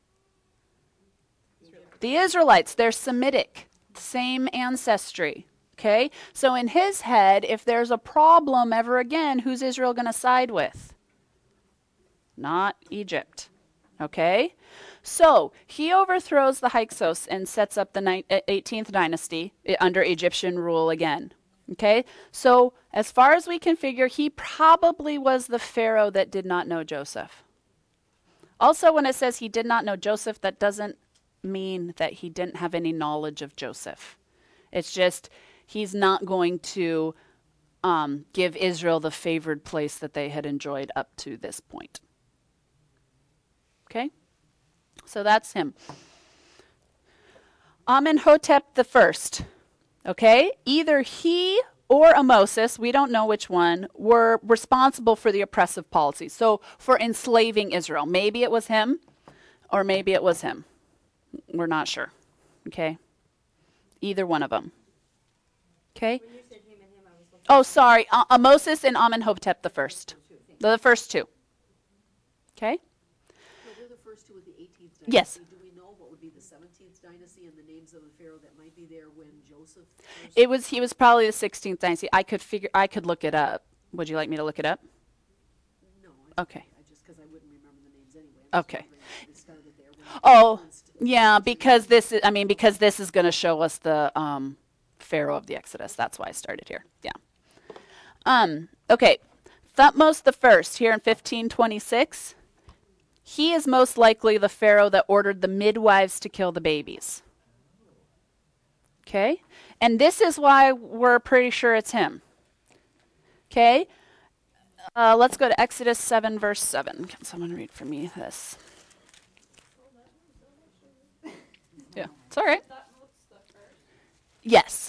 The Israelites. They're Semitic. Same ancestry. Okay? So in his head, if there's a problem ever again, who's Israel going to side with? Not Egypt. Okay? So he overthrows the Hyksos and sets up the 18th dynasty under Egyptian rule again. Okay? So as far as we can figure, he probably was the pharaoh that did not know Joseph. Also, when it says he did not know Joseph, that doesn't mean that he didn't have any knowledge of Joseph. It's just he's not going to give Israel the favored place that they had enjoyed up to this point. Okay? So that's him. Amenhotep I. Okay? Either he or Moses, we don't know which one, were responsible for the oppressive policy. So for enslaving Israel. Maybe it was him, or maybe it was him. We're not sure. Okay? Either one of them. Okay? When you said him and him, I was looking. Oh, sorry. Moses and Amenhotep I. The first two. Okay? No, they're the first two of the 18th dynasty. Yes. Do we know what would be the 17th dynasty and the names of the pharaoh that might be there when Joseph first? He was probably the 16th dynasty. I could look it up. Would you like me to look it up? No. Okay. Just because I wouldn't remember the names anyway. I'm just Okay. wondering if they started there when Oh, influenced- yeah, because this is going to show us the Pharaoh of the Exodus. That's why I started here. Yeah. Okay. Thutmose I here in 1526. He is most likely the Pharaoh that ordered the midwives to kill the babies. Okay? And this is why we're pretty sure it's him. Okay? Let's go to Exodus 7, verse 7. Can someone read for me this? Yeah, it's all right. Yes.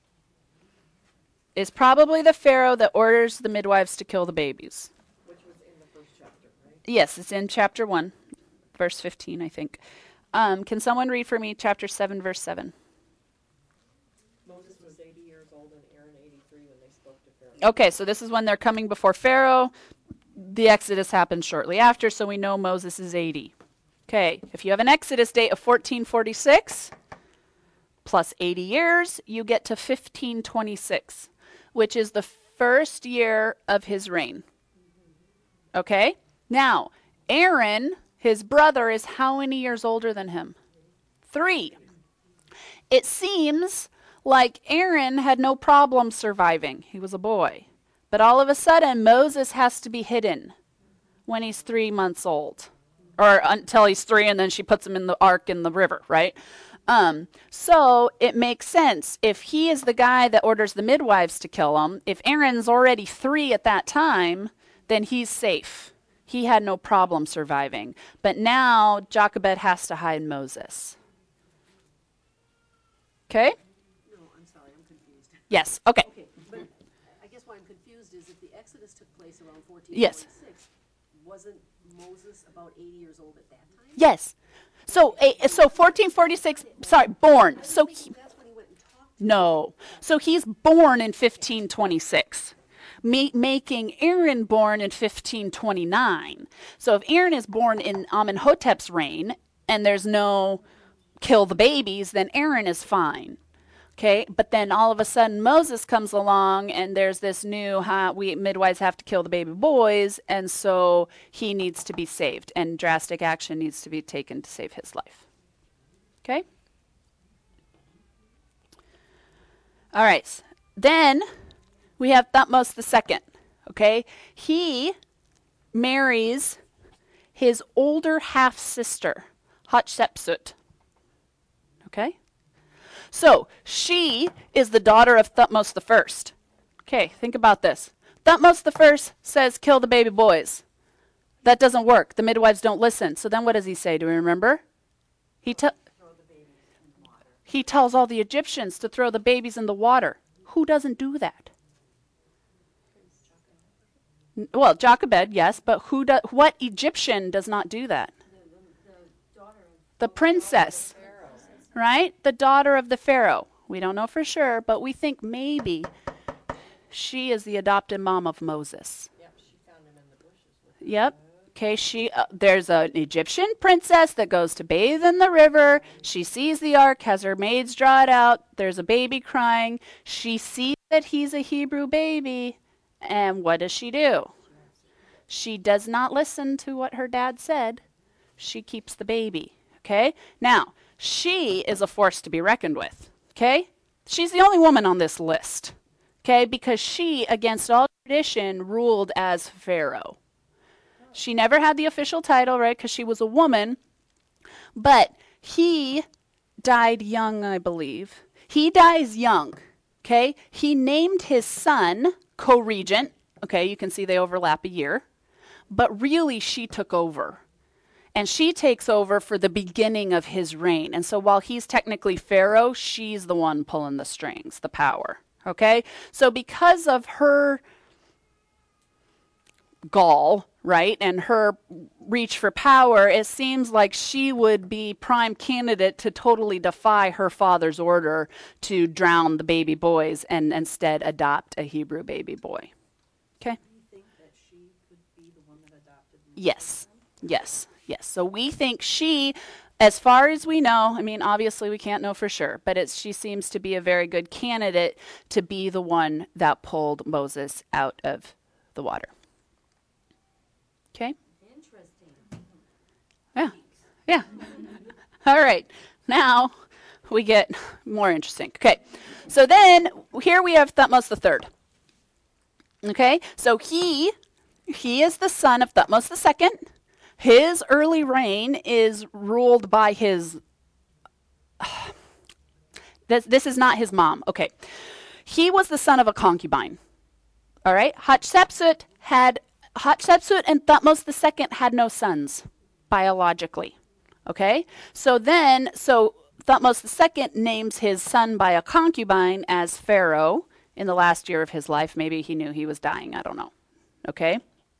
Is probably the Pharaoh that orders the midwives to kill the babies. Which was in the first chapter, right? Yes, it's in chapter 1, verse 15, I think. Can someone read for me chapter 7, verse 7? Moses was 80 years old and Aaron 83 when they spoke to Pharaoh. Okay, so this is when they're coming before Pharaoh. The Exodus happens shortly after, so we know Moses is 80. Okay, if you have an Exodus date of 1446 plus 80 years, you get to 1526, which is the first year of his reign. Okay? Now, Aaron, his brother, is how many years older than him? 3. It seems like Aaron had no problem surviving. He was a boy. But all of a sudden, Moses has to be hidden when he's 3 months old. Or until he's 3, and then she puts him in the ark in the river, right? So it makes sense. If he is the guy that orders the midwives to kill him, if Aaron's already 3 at that time, then he's safe. He had no problem surviving. But now Jochebed has to hide Moses. Okay? No, I'm sorry, I'm confused. Yes. Okay. Okay, but I guess why I'm confused is if the Exodus took place around 1446, Yes. wasn't Moses about 80 years old at that time? Yes. So 1446, sorry, born. So That's when he went and talked to no. So he's born in 1526, making Aaron born in 1529. So if Aaron is born in Amenhotep's reign and there's no kill the babies, then Aaron is fine. Okay, but then all of a sudden Moses comes along and there's this new, we midwives have to kill the baby boys, and so he needs to be saved, and drastic action needs to be taken to save his life. Okay? All right, then we have Thutmose II. Okay, he marries his older half-sister, Hatshepsut. Okay? So, she is the daughter of Thutmose I. Okay, think about this. Thutmose I says, kill the baby boys. That doesn't work. The midwives don't listen. So then what does he say? Do we remember? He tells all the Egyptians to throw the babies in the water. Who doesn't do that? Well, Jochebed, yes, but what Egyptian does not do that? The princess. Right? The daughter of the Pharaoh. We don't know for sure, but we think maybe she is the adopted mom of Moses. Yep, she found him in the bushes. Yep. Okay, there's an Egyptian princess that goes to bathe in the river. She sees the ark, has her maids draw it out. There's a baby crying. She sees that he's a Hebrew baby. And what does she do? She does not listen to what her dad said. She keeps the baby. Okay? Now, she is a force to be reckoned with, okay? She's the only woman on this list, okay? Because she, against all tradition, ruled as Pharaoh. She never had the official title, right, because she was a woman, but he died young, I believe. He dies young, okay? He named his son co-regent, okay? You can see they overlap a year, but really she took over. And she takes over for the beginning of his reign. And so while he's technically Pharaoh, she's the one pulling the strings, the power. Okay? So because of her gall, right, and her reach for power, it seems like she would be prime candidate to totally defy her father's order to drown the baby boys and instead adopt a Hebrew baby boy. Okay? Do you think that she could be the one that adopted Moses? Yes. Yes. Yes, so we think she, as far as we know, I mean, obviously we can't know for sure, but she seems to be a very good candidate to be the one that pulled Moses out of the water. Okay? Interesting. Yeah. Yeah. All right. Now we get more interesting. Okay. So then here we have Thutmose III. Okay? So he is the son of Thutmose II. His early reign is ruled by his... This is not his mom. Okay. He was the son of a concubine. All right? Hatshepsut and Thutmose II had no sons biologically. Okay? So Thutmose II names his son by a concubine as Pharaoh in the last year of his life. Maybe he knew he was dying. I don't know. Okay?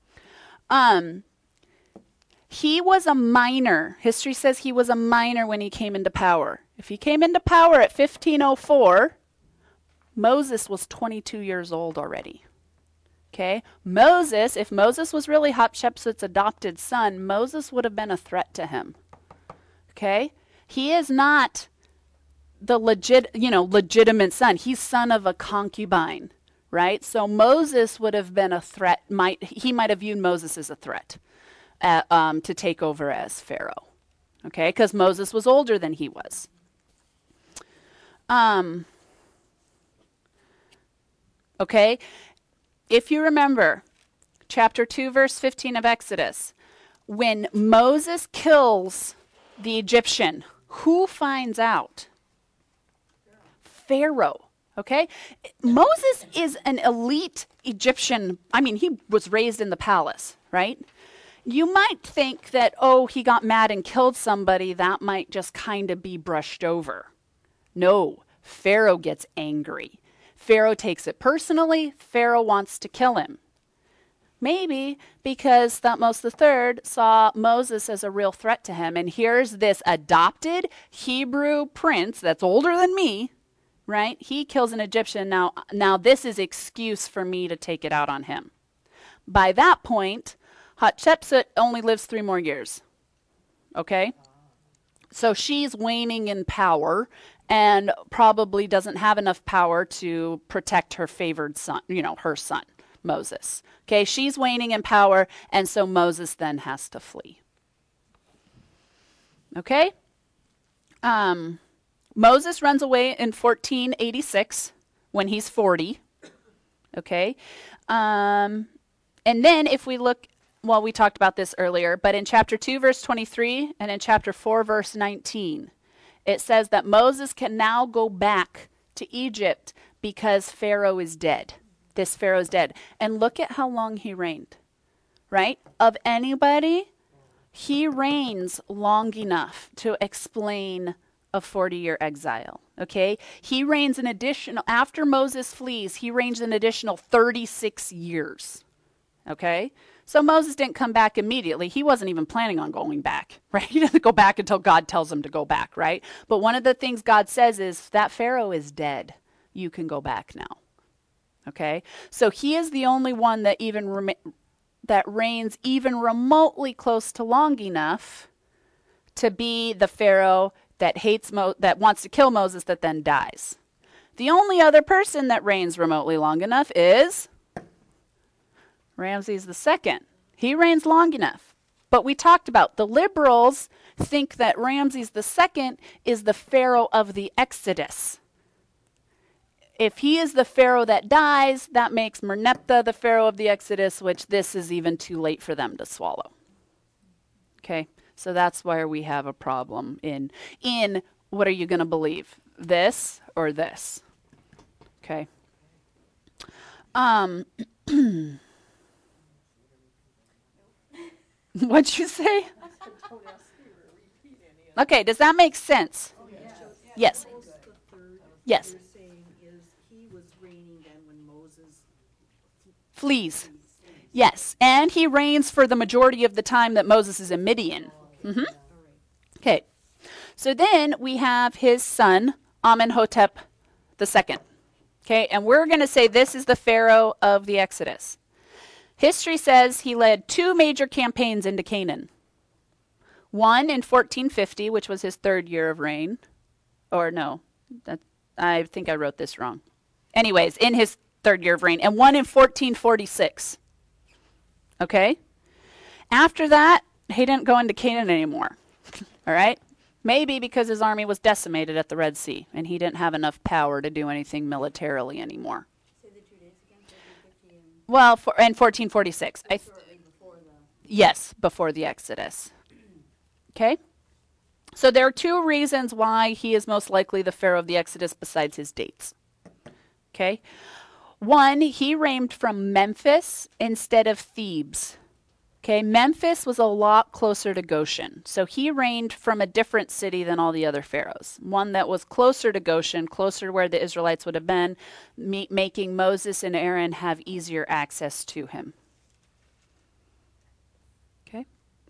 He was a minor. History says he was a minor when he came into power. If he came into power at 1504, Moses was 22 years old already. Okay? If Moses was really Hatshepsut's adopted son, Moses would have been a threat to him. Okay? He is not the legitimate son. He's son of a concubine, right? So Moses would have been a threat. He might have viewed Moses as a threat. To take over as Pharaoh, okay? Because Moses was older than he was. Okay, if you remember, chapter 2, verse 15 of Exodus, when Moses kills the Egyptian, who finds out? Pharaoh. Okay? Moses is an elite Egyptian. I mean, he was raised in the palace, right? You might think that, oh, he got mad and killed somebody, that might just kind of be brushed over. No, Pharaoh gets angry. Pharaoh takes it personally. Pharaoh wants to kill him. Maybe because Thutmose III saw Moses as a real threat to him. And here's this adopted Hebrew prince that's older than me, right? He kills an Egyptian. Now this is excuse for me to take it out on him. By that point, Hatshepsut only lives 3 more years. Okay? So she's waning in power and probably doesn't have enough power to protect her favored son, her son, Moses. Okay, she's waning in power, and so Moses then has to flee. Okay? Moses runs away in 1486 when he's 40. Okay? And then if we look, well, we talked about this earlier, but in chapter 2, verse 23, and in chapter 4, verse 19, it says that Moses can now go back to Egypt because Pharaoh is dead. This Pharaoh is dead. And look at how long he reigned, right? Of anybody, he reigns long enough to explain a 40-year exile, okay? He reigns an additional, after Moses flees, he reigns an additional 36 years, okay? So Moses didn't come back immediately. He wasn't even planning on going back, right? He doesn't go back until God tells him to go back, right? But one of the things God says is that Pharaoh is dead. You can go back now, okay? So he is the only one that that reigns even remotely close to long enough to be the Pharaoh that that wants to kill Moses that then dies. The only other person that reigns remotely long enough is Ramses II. He reigns long enough. But we talked about the liberals think that Ramses II is the Pharaoh of the Exodus. If he is the Pharaoh that dies, that makes Merneptah the Pharaoh of the Exodus, which this is even too late for them to swallow. Okay, so that's where we have a problem in what are you going to believe, this or this? Okay. What'd you say? Okay, does that make sense? Yes. Yes. You're saying is he was reigning then when Moses Flees. Yes, and he reigns for the majority of the time that Moses is in Midian. Okay, so then we have his son, Amenhotep II. Okay, and we're going to say this is the Pharaoh of the Exodus. History says he led 2 major campaigns into Canaan. One in 1450, which was his 3rd year of reign. Or no, I think I wrote this wrong. Anyways, in his 3rd year of reign. And one in 1446. Okay? After that, he didn't go into Canaan anymore. All right? Maybe because his army was decimated at the Red Sea, and he didn't have enough power to do anything militarily anymore. Say the 2 days again, 1450 and Well, in 1446. shortly before the. Yes, before the Exodus. Okay? So there are 2 reasons why he is most likely the Pharaoh of the Exodus besides his dates. Okay? One, he reigned from Memphis instead of Thebes. Okay, Memphis was a lot closer to Goshen. So he reigned from a different city than all the other pharaohs. One that was closer to Goshen, closer to where the Israelites would have been, making Moses and Aaron have easier access to him. Okay.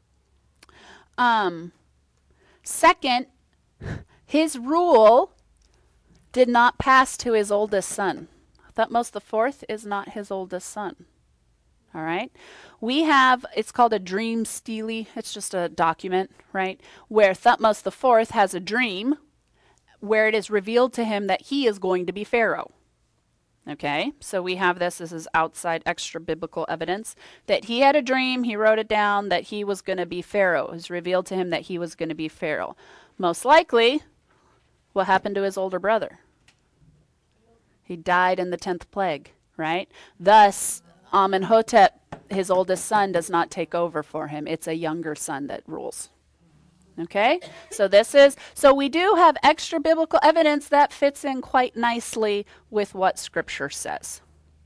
Second, his rule did not pass to his oldest son. Thutmose IV is not his oldest son. All right. We have, it's called a dream stele. It's just a document, right? Where Thutmose IV has a dream where it is revealed to him that he is going to be Pharaoh. Okay. So we have this is outside extra biblical evidence that he had a dream. He wrote it down that he was going to be Pharaoh. It was revealed to him that he was going to be Pharaoh. Most likely, what happened to his older brother? He died in the 10th plague, right? Thus, Amenhotep, his oldest son, does not take over for him. It's a younger son that rules. Okay? So we do have extra biblical evidence that fits in quite nicely with what Scripture says.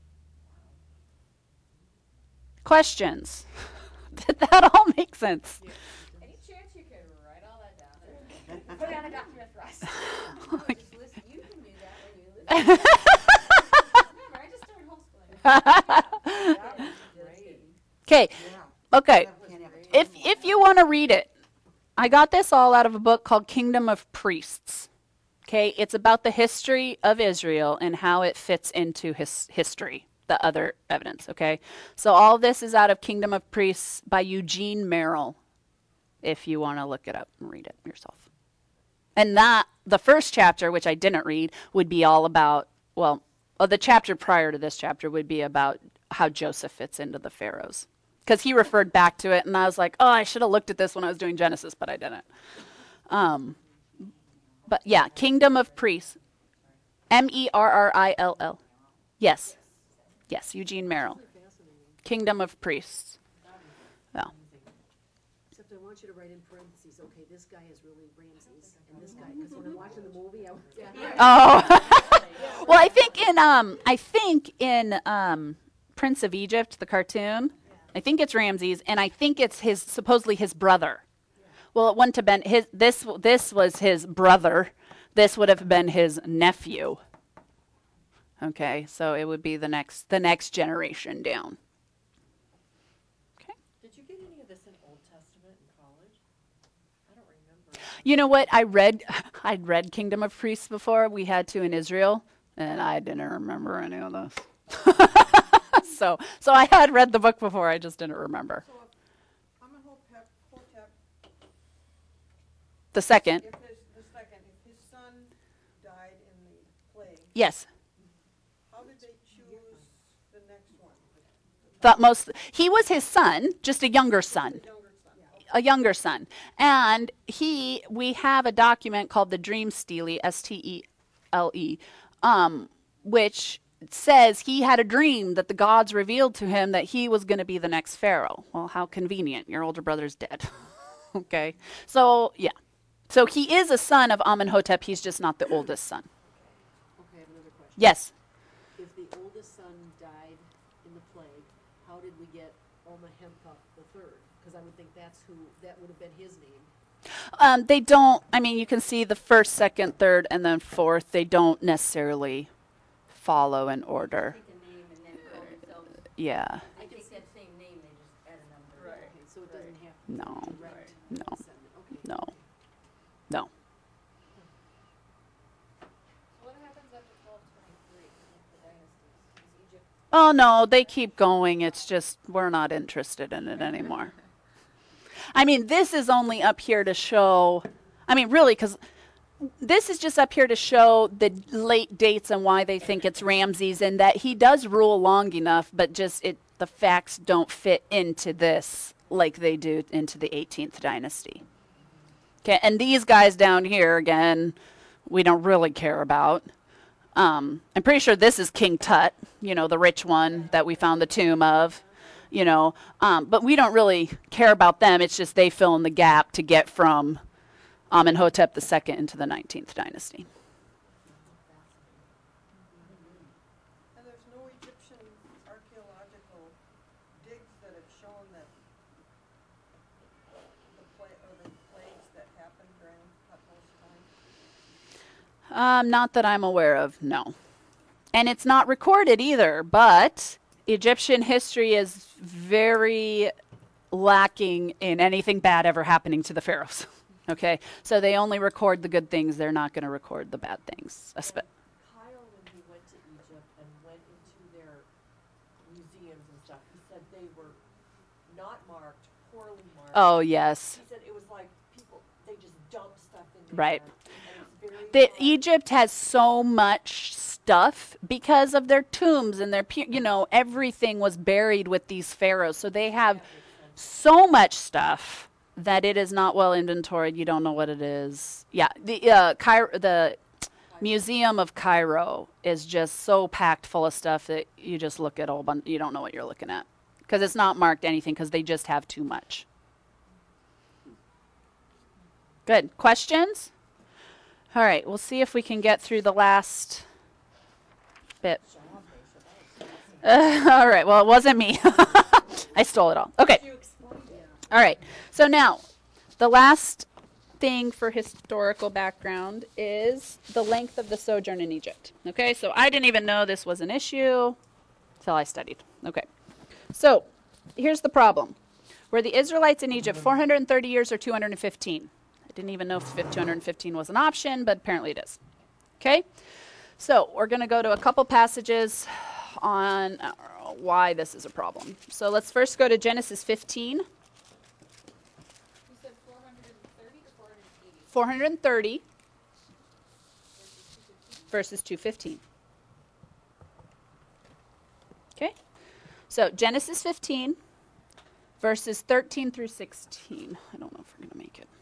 Questions? Did that all make sense? Any chance you could write all that down there? Put it on a document for us. Listen, you can do that when you listen. Remember, I just started homeschooling. That was great. Okay. Yeah. Okay. Can't have a If you want to read it, I got this all out of a book called Kingdom of Priests. Okay, it's about the history of Israel and how it fits into his history, the other evidence, okay? So all this is out of Kingdom of Priests by Eugene Merrill, if you want to look it up and read it yourself. And that, the first chapter, which I didn't read, would be all about, the chapter prior to this chapter would be about how Joseph fits into the pharaohs. Because he referred back to it, and I was like, oh, I should have looked at this when I was doing Genesis, but I didn't. But yeah, Kingdom of Priests. Merrill. Yes. Yes, Eugene Merrill. Kingdom of Priests. Yeah. Except I want you to write in parentheses, okay, this guy is really Ramses, and this guy, because when I'm watching the movie, I was, Oh. Well, I think in Prince of Egypt, the cartoon, I think it's Ramses, and I think it's supposedly his brother. Well, it wouldn't have been this was his brother. This would have been his nephew. Okay, so it would be the next generation down. Okay. Did you get any of this in Old Testament in college? I don't remember. You know what? I'd read Kingdom of Priests before. We had to in Israel, and I didn't remember any of this. So I had read the book before. I just didn't remember. So if Amenhotep, The second. if his son died in the plague, Yes. how did they choose the next one? He was his son, just a younger son. The younger son. A younger son. And we have a document called the Dream Stele, Stele, which says he had a dream that the gods revealed to him that he was going to be the next pharaoh. Well, how convenient. Your older brother's dead. Okay. So, yeah. So he is a son of Amenhotep. He's just not the oldest son. okay, I have another question. Yes. If the oldest son died in the plague, how did we get Amenhotep the third? Because I would think that would have been his name. They don't, you can see the first, second, third, and then fourth. They don't necessarily follow in order. Take a name and then call themselves. Yeah. They take that same name, they just add a number. Right. Okay, so it doesn't have No. direct No. descendant. Okay. No. What happens after 1223 with the dynasties? Is Egypt Oh, no, they keep going. It's just we're not interested in it anymore. This is only up here to show, really, because this is just up here to show the late dates and why they think it's Ramses and that he does rule long enough, but just the facts don't fit into this like they do into the 18th dynasty. Okay, and these guys down here, again, we don't really care about. I'm pretty sure this is King Tut, the rich one that we found the tomb of, but we don't really care about them. It's just they fill in the gap to get from Amenhotep II into the 19th dynasty. And there's no Egyptian archaeological digs that have shown that the plagues that happened during Tutmosis' time? Not that I'm aware of, no. And it's not recorded either, but Egyptian history is very lacking in anything bad ever happening to the pharaohs. Okay, so they only record the good things. They're not going to record the bad things. Kyle, when he went to Egypt and went into their museums and stuff, he said they were not marked, poorly marked. Oh, yes. He said it was like they just dumped stuff in there. Right. And it's very hard. Egypt has so much stuff because of their tombs and their, everything was buried with these pharaohs. So they have so much stuff that it is not well inventoried. You don't know what it is. Yeah, the Museum of Cairo is just so packed full of stuff that you just look at all you don't know what you're looking at because it's not marked anything because they just have too much. Good. Questions? All right, we'll see if we can get through the last bit. All right, well, it wasn't me. I stole it all. Okay. All right, so now the last thing for historical background is the length of the sojourn in Egypt. Okay, so I didn't even know this was an issue until I studied. Okay, so here's the problem. Were the Israelites in Egypt 430 years or 215? I didn't even know if 215 was an option, but apparently it is. Okay, so we're going to go to a couple passages on why this is a problem. So let's first go to Genesis 15. You said 430 or 480? 430 verses 215. Okay, so Genesis 15 verses 13 through 16. I don't know if we're going to make it.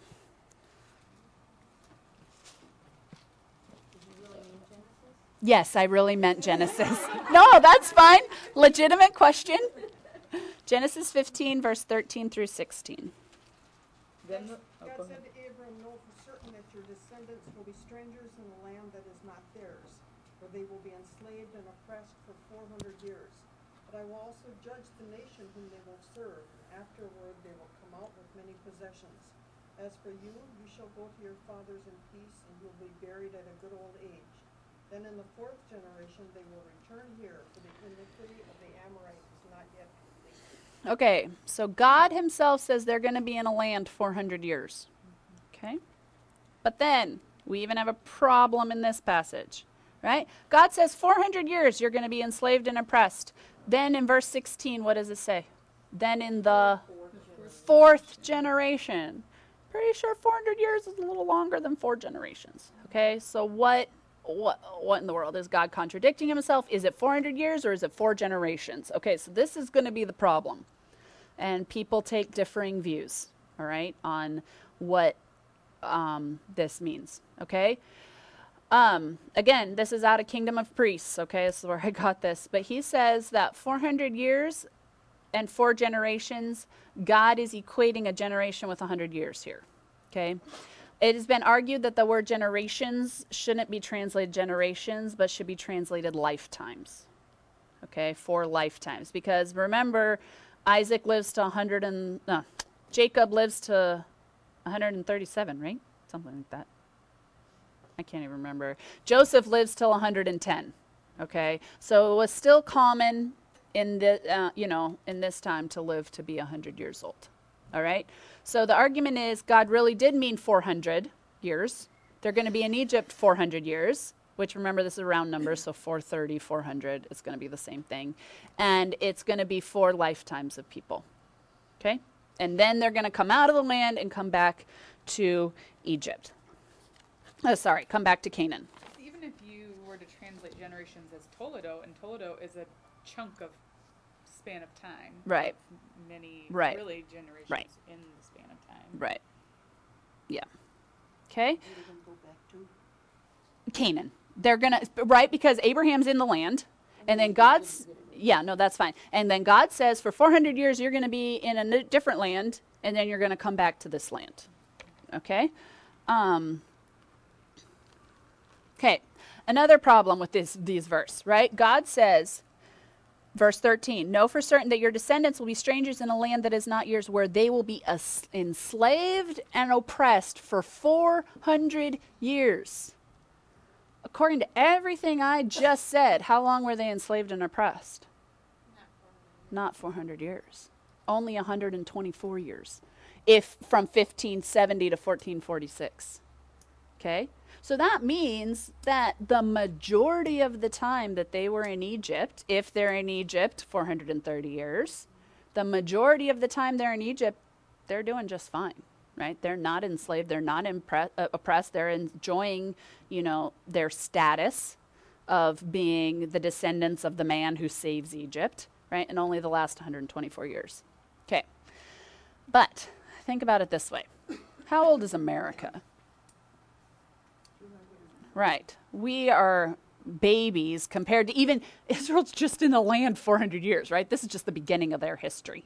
Yes, I really meant Genesis. No, that's fine. Legitimate question. Genesis 15, verse 13 through 16. God said to Abram, know for certain that your descendants will be strangers in a land that is not theirs, where they will be enslaved and oppressed for 400 years. But I will also judge the nation whom they will serve, and afterward they will come out with many possessions. As for you, you shall go to your fathers in peace, and you will be buried at a good old age. Then in the fourth generation they will return here, for the iniquity of the Amorites is not yet complete. Okay, so God himself says they're going to be in a land 400 years. Okay? But then, we even have a problem in this passage, right? God says 400 years you're going to be enslaved and oppressed. Then in verse 16, what does it say? Then in the fourth generation. Pretty sure 400 years is a little longer than 4 generations. Okay, so what in the world? Is God contradicting himself? Is it 400 years or is it 4 generations? Okay, so this is going to be the problem. And people take differing views, all right, on what this means, okay? Again, this is out of Kingdom of Priests, okay? This is where I got this. But he says that 400 years and 4 generations, God is equating a generation with 100 years here, okay? It has been argued that the word generations shouldn't be translated generations, but should be translated lifetimes, okay? 4 lifetimes. Because remember, Isaac lives to Jacob lives to 137, right? Something like that. I can't even remember. Joseph lives till 110. Okay, so it was still common in the in this time to live to be 100 years old. All right. So the argument is God really did mean 400 years. They're going to be in Egypt 400 years, which remember this is a round number, so 430, 400 is going to be the same thing, and it's going to be 4 lifetimes of people. Okay, and then they're going to come out of the land and come back to Egypt. Come back to Canaan. Even if you were to translate generations as Toledo, and Toledo is a chunk of span of time. Right. Many really generations in the span of time. Right. Yeah. Okay. Where are they gonna go back to? Canaan. They're gonna because Abraham's in the land, and then God's that's fine. And then God says for 400 years you're gonna be in a different land, and then you're gonna come back to this land. Okay. Okay. Another problem with these verse, right? God says, verse 13, know for certain that your descendants will be strangers in a land that is not yours, where they will be enslaved and oppressed for 400 years. According to everything I just said, how long were they enslaved and oppressed? Not 400 years. Only 124 years. If from 1570 to 1446. Okay? So that means that the majority of the time that they were in Egypt, if they're in Egypt 430 years, the majority of the time they're in Egypt, they're doing just fine, right? They're not enslaved. They're not oppressed. They're enjoying, their status of being the descendants of the man who saves Egypt, right? And only the last 124 years. Okay. But think about it this way. How old is America? Right. We are babies compared to even Israel's just in the land 400 years, right? This is just the beginning of their history.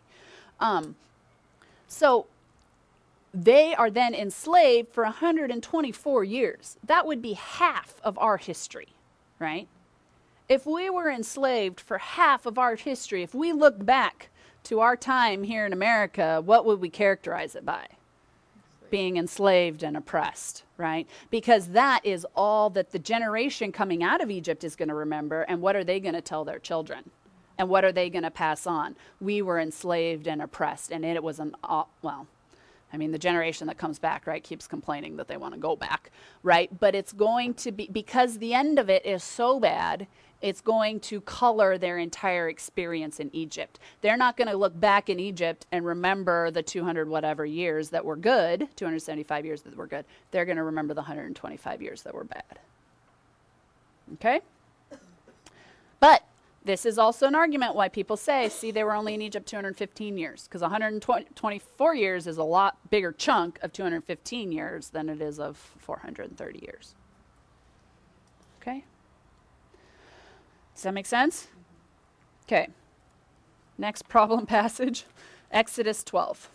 So they are then enslaved for 124 years. That would be half of our history, right? If we were enslaved for half of our history, if we look back to our time here in America, what would we characterize it by? Being enslaved and oppressed, right? Because that is all that the generation coming out of Egypt is going to remember. And what are they going to tell their children? And what are they going to pass on? We were enslaved and oppressed, and it was the generation that comes back, right, keeps complaining that they want to go back, right? But it's going to be, because the end of it is so bad, it's going to color their entire experience in Egypt. They're not going to look back in Egypt and remember the 200 whatever years that were good, 275 years that were good. They're going to remember the 125 years that were bad. Okay? But this is also an argument why people say, see, they were only in Egypt 215 years, because 124 years is a lot bigger chunk of 215 years than it is of 430 years. Okay? Does that make sense? Okay. Next problem passage, Exodus 12.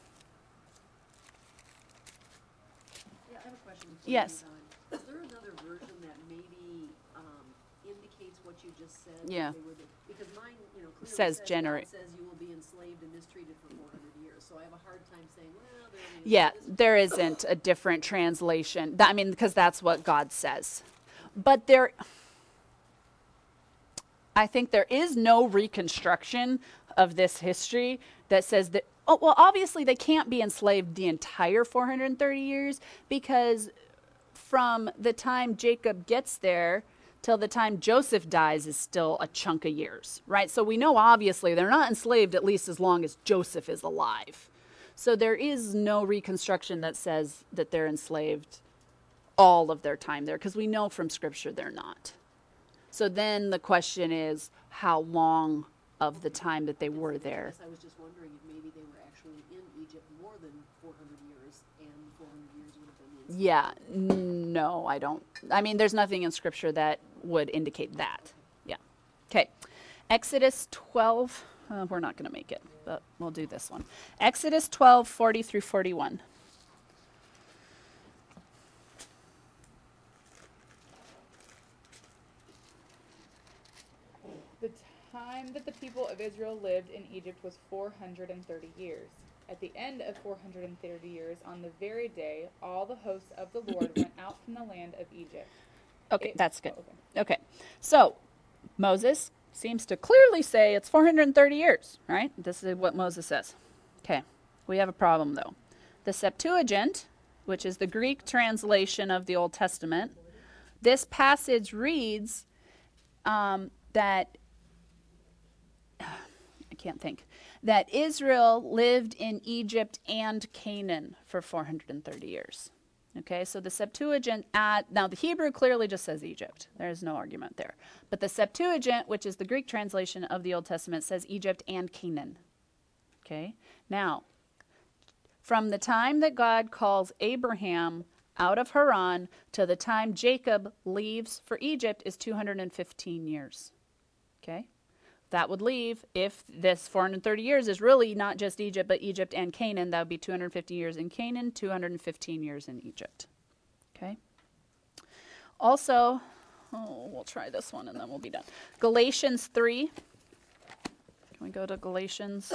Yeah, I have a question. Yes. Is there another version that maybe indicates what you just said? Yeah. Because mine, clearly Says God says you will be enslaved and mistreated for 400 years. So I have a hard time saying, well, yeah, there isn't a different translation. Because that's what God says. But I think there is no reconstruction of this history that says that, obviously they can't be enslaved the entire 430 years, because from the time Jacob gets there till the time Joseph dies is still a chunk of years, right? So we know obviously they're not enslaved at least as long as Joseph is alive. So there is no reconstruction that says that they're enslaved all of their time there, because we know from Scripture they're not. So then the question is, how long of the time that they were there? I was just wondering if maybe they were actually in Egypt more than 400 years, and 400 years would have been the Yeah, no, I don't. There's nothing in Scripture that would indicate that. Yeah. Okay. Exodus 12. We're not going to make it, but we'll do this one. Exodus 12, 40 through 41. The time that the people of Israel lived in Egypt was 430 years. At the end of 430 years, on the very day, all the hosts of the Lord went out from the land of Egypt. Okay, that's good. Okay. So Moses seems to clearly say it's 430 years, right? This is what Moses says. Okay. We have a problem, though. The Septuagint, which is the Greek translation of the Old Testament, this passage reads that Israel lived in Egypt and Canaan for 430 years. Okay, so the Septuagint, now the Hebrew clearly just says Egypt. There's no argument there. But the Septuagint, which is the Greek translation of the Old Testament, says Egypt and Canaan. Okay, now, from the time that God calls Abraham out of Haran to the time Jacob leaves for Egypt is 215 years. Okay? That would leave, if this 430 years is really not just Egypt, but Egypt and Canaan, that would be 250 years in Canaan, 215 years in Egypt. Okay? Also, we'll try this one and then we'll be done. Galatians 3. Can we go to Galatians?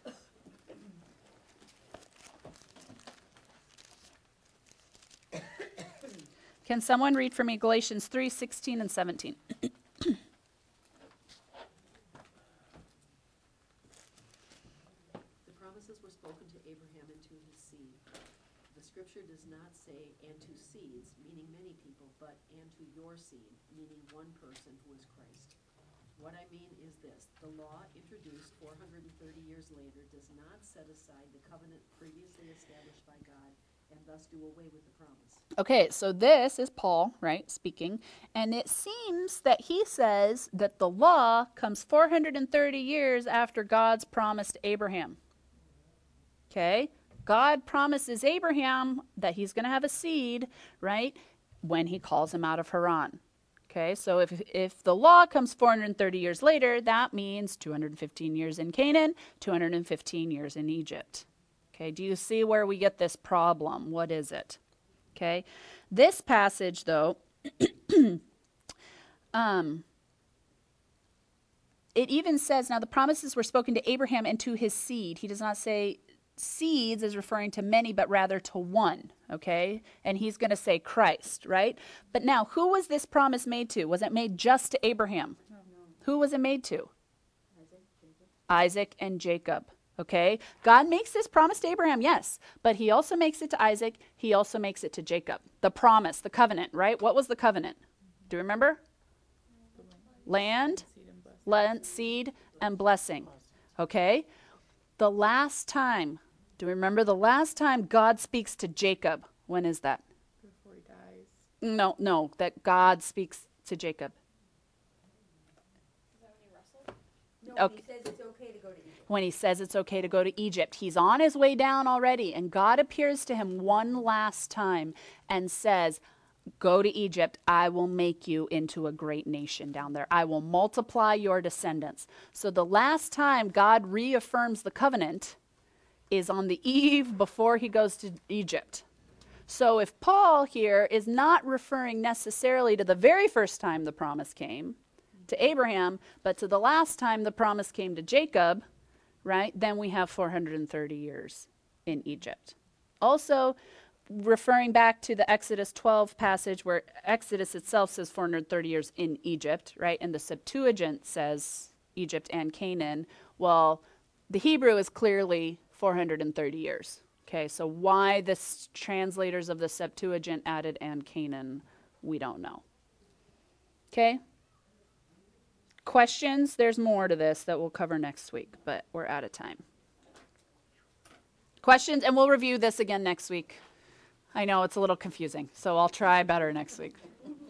Can someone read for me Galatians 3, 16 and 17? Spoken to Abraham and to his seed. The scripture does not say, and to seeds, meaning many people, but and to your seed, meaning one person who is Christ. What I mean is this: the law, introduced 430 years later, does not set aside the covenant previously established by God and thus do away with the promise. Okay, so this is Paul, right, speaking, and it seems that he says that the law comes 430 years after God's promise to Abraham. Okay, God promises Abraham that he's going to have a seed, right? when he calls him out of Haran. Okay, so if the law comes 430 years later, that means 215 years in Canaan, 215 years in Egypt. Okay, do you see where we get this problem? What is it? Okay, this passage, though, it even says, now the promises were spoken to Abraham and to his seed. He does not say seeds is referring to many, but rather to one, okay? And he's going to say Christ, right? But now, who was this promise made to? Was it made just to Abraham? No. Who was it made to? Isaac and Jacob, okay? God makes this promise to Abraham, yes, but he also makes it to Isaac. He also makes it to Jacob. The promise, the covenant, right? What was the covenant? Do you remember? Land, seed, and blessing, okay? The last time, do you remember the last time God speaks to Jacob? When is that? Before he dies. No, that God speaks to Jacob. Is that when he wrestled? No, Okay. he says it's okay to go to Egypt. When he says it's okay to go to Egypt. He's on his way down already, and God appears to him one last time and says, go to Egypt. I will make you into a great nation down there. I will multiply your descendants. So the last time God reaffirms the covenant is on the eve before he goes to Egypt. So if Paul here is not referring necessarily to the very first time the promise came to Abraham, but to the last time the promise came to Jacob, right, then we have 430 years in Egypt. Also, referring back to the Exodus 12 passage where Exodus itself says 430 years in Egypt, right? And the Septuagint says Egypt and Canaan. Well, the Hebrew is clearly 430 years. Okay, so why the translators of the Septuagint added and Canaan, we don't know. Okay? Questions? There's more to this that we'll cover next week, but we're out of time. Questions? And we'll review this again next week. I know it's a little confusing, so I'll try better next week.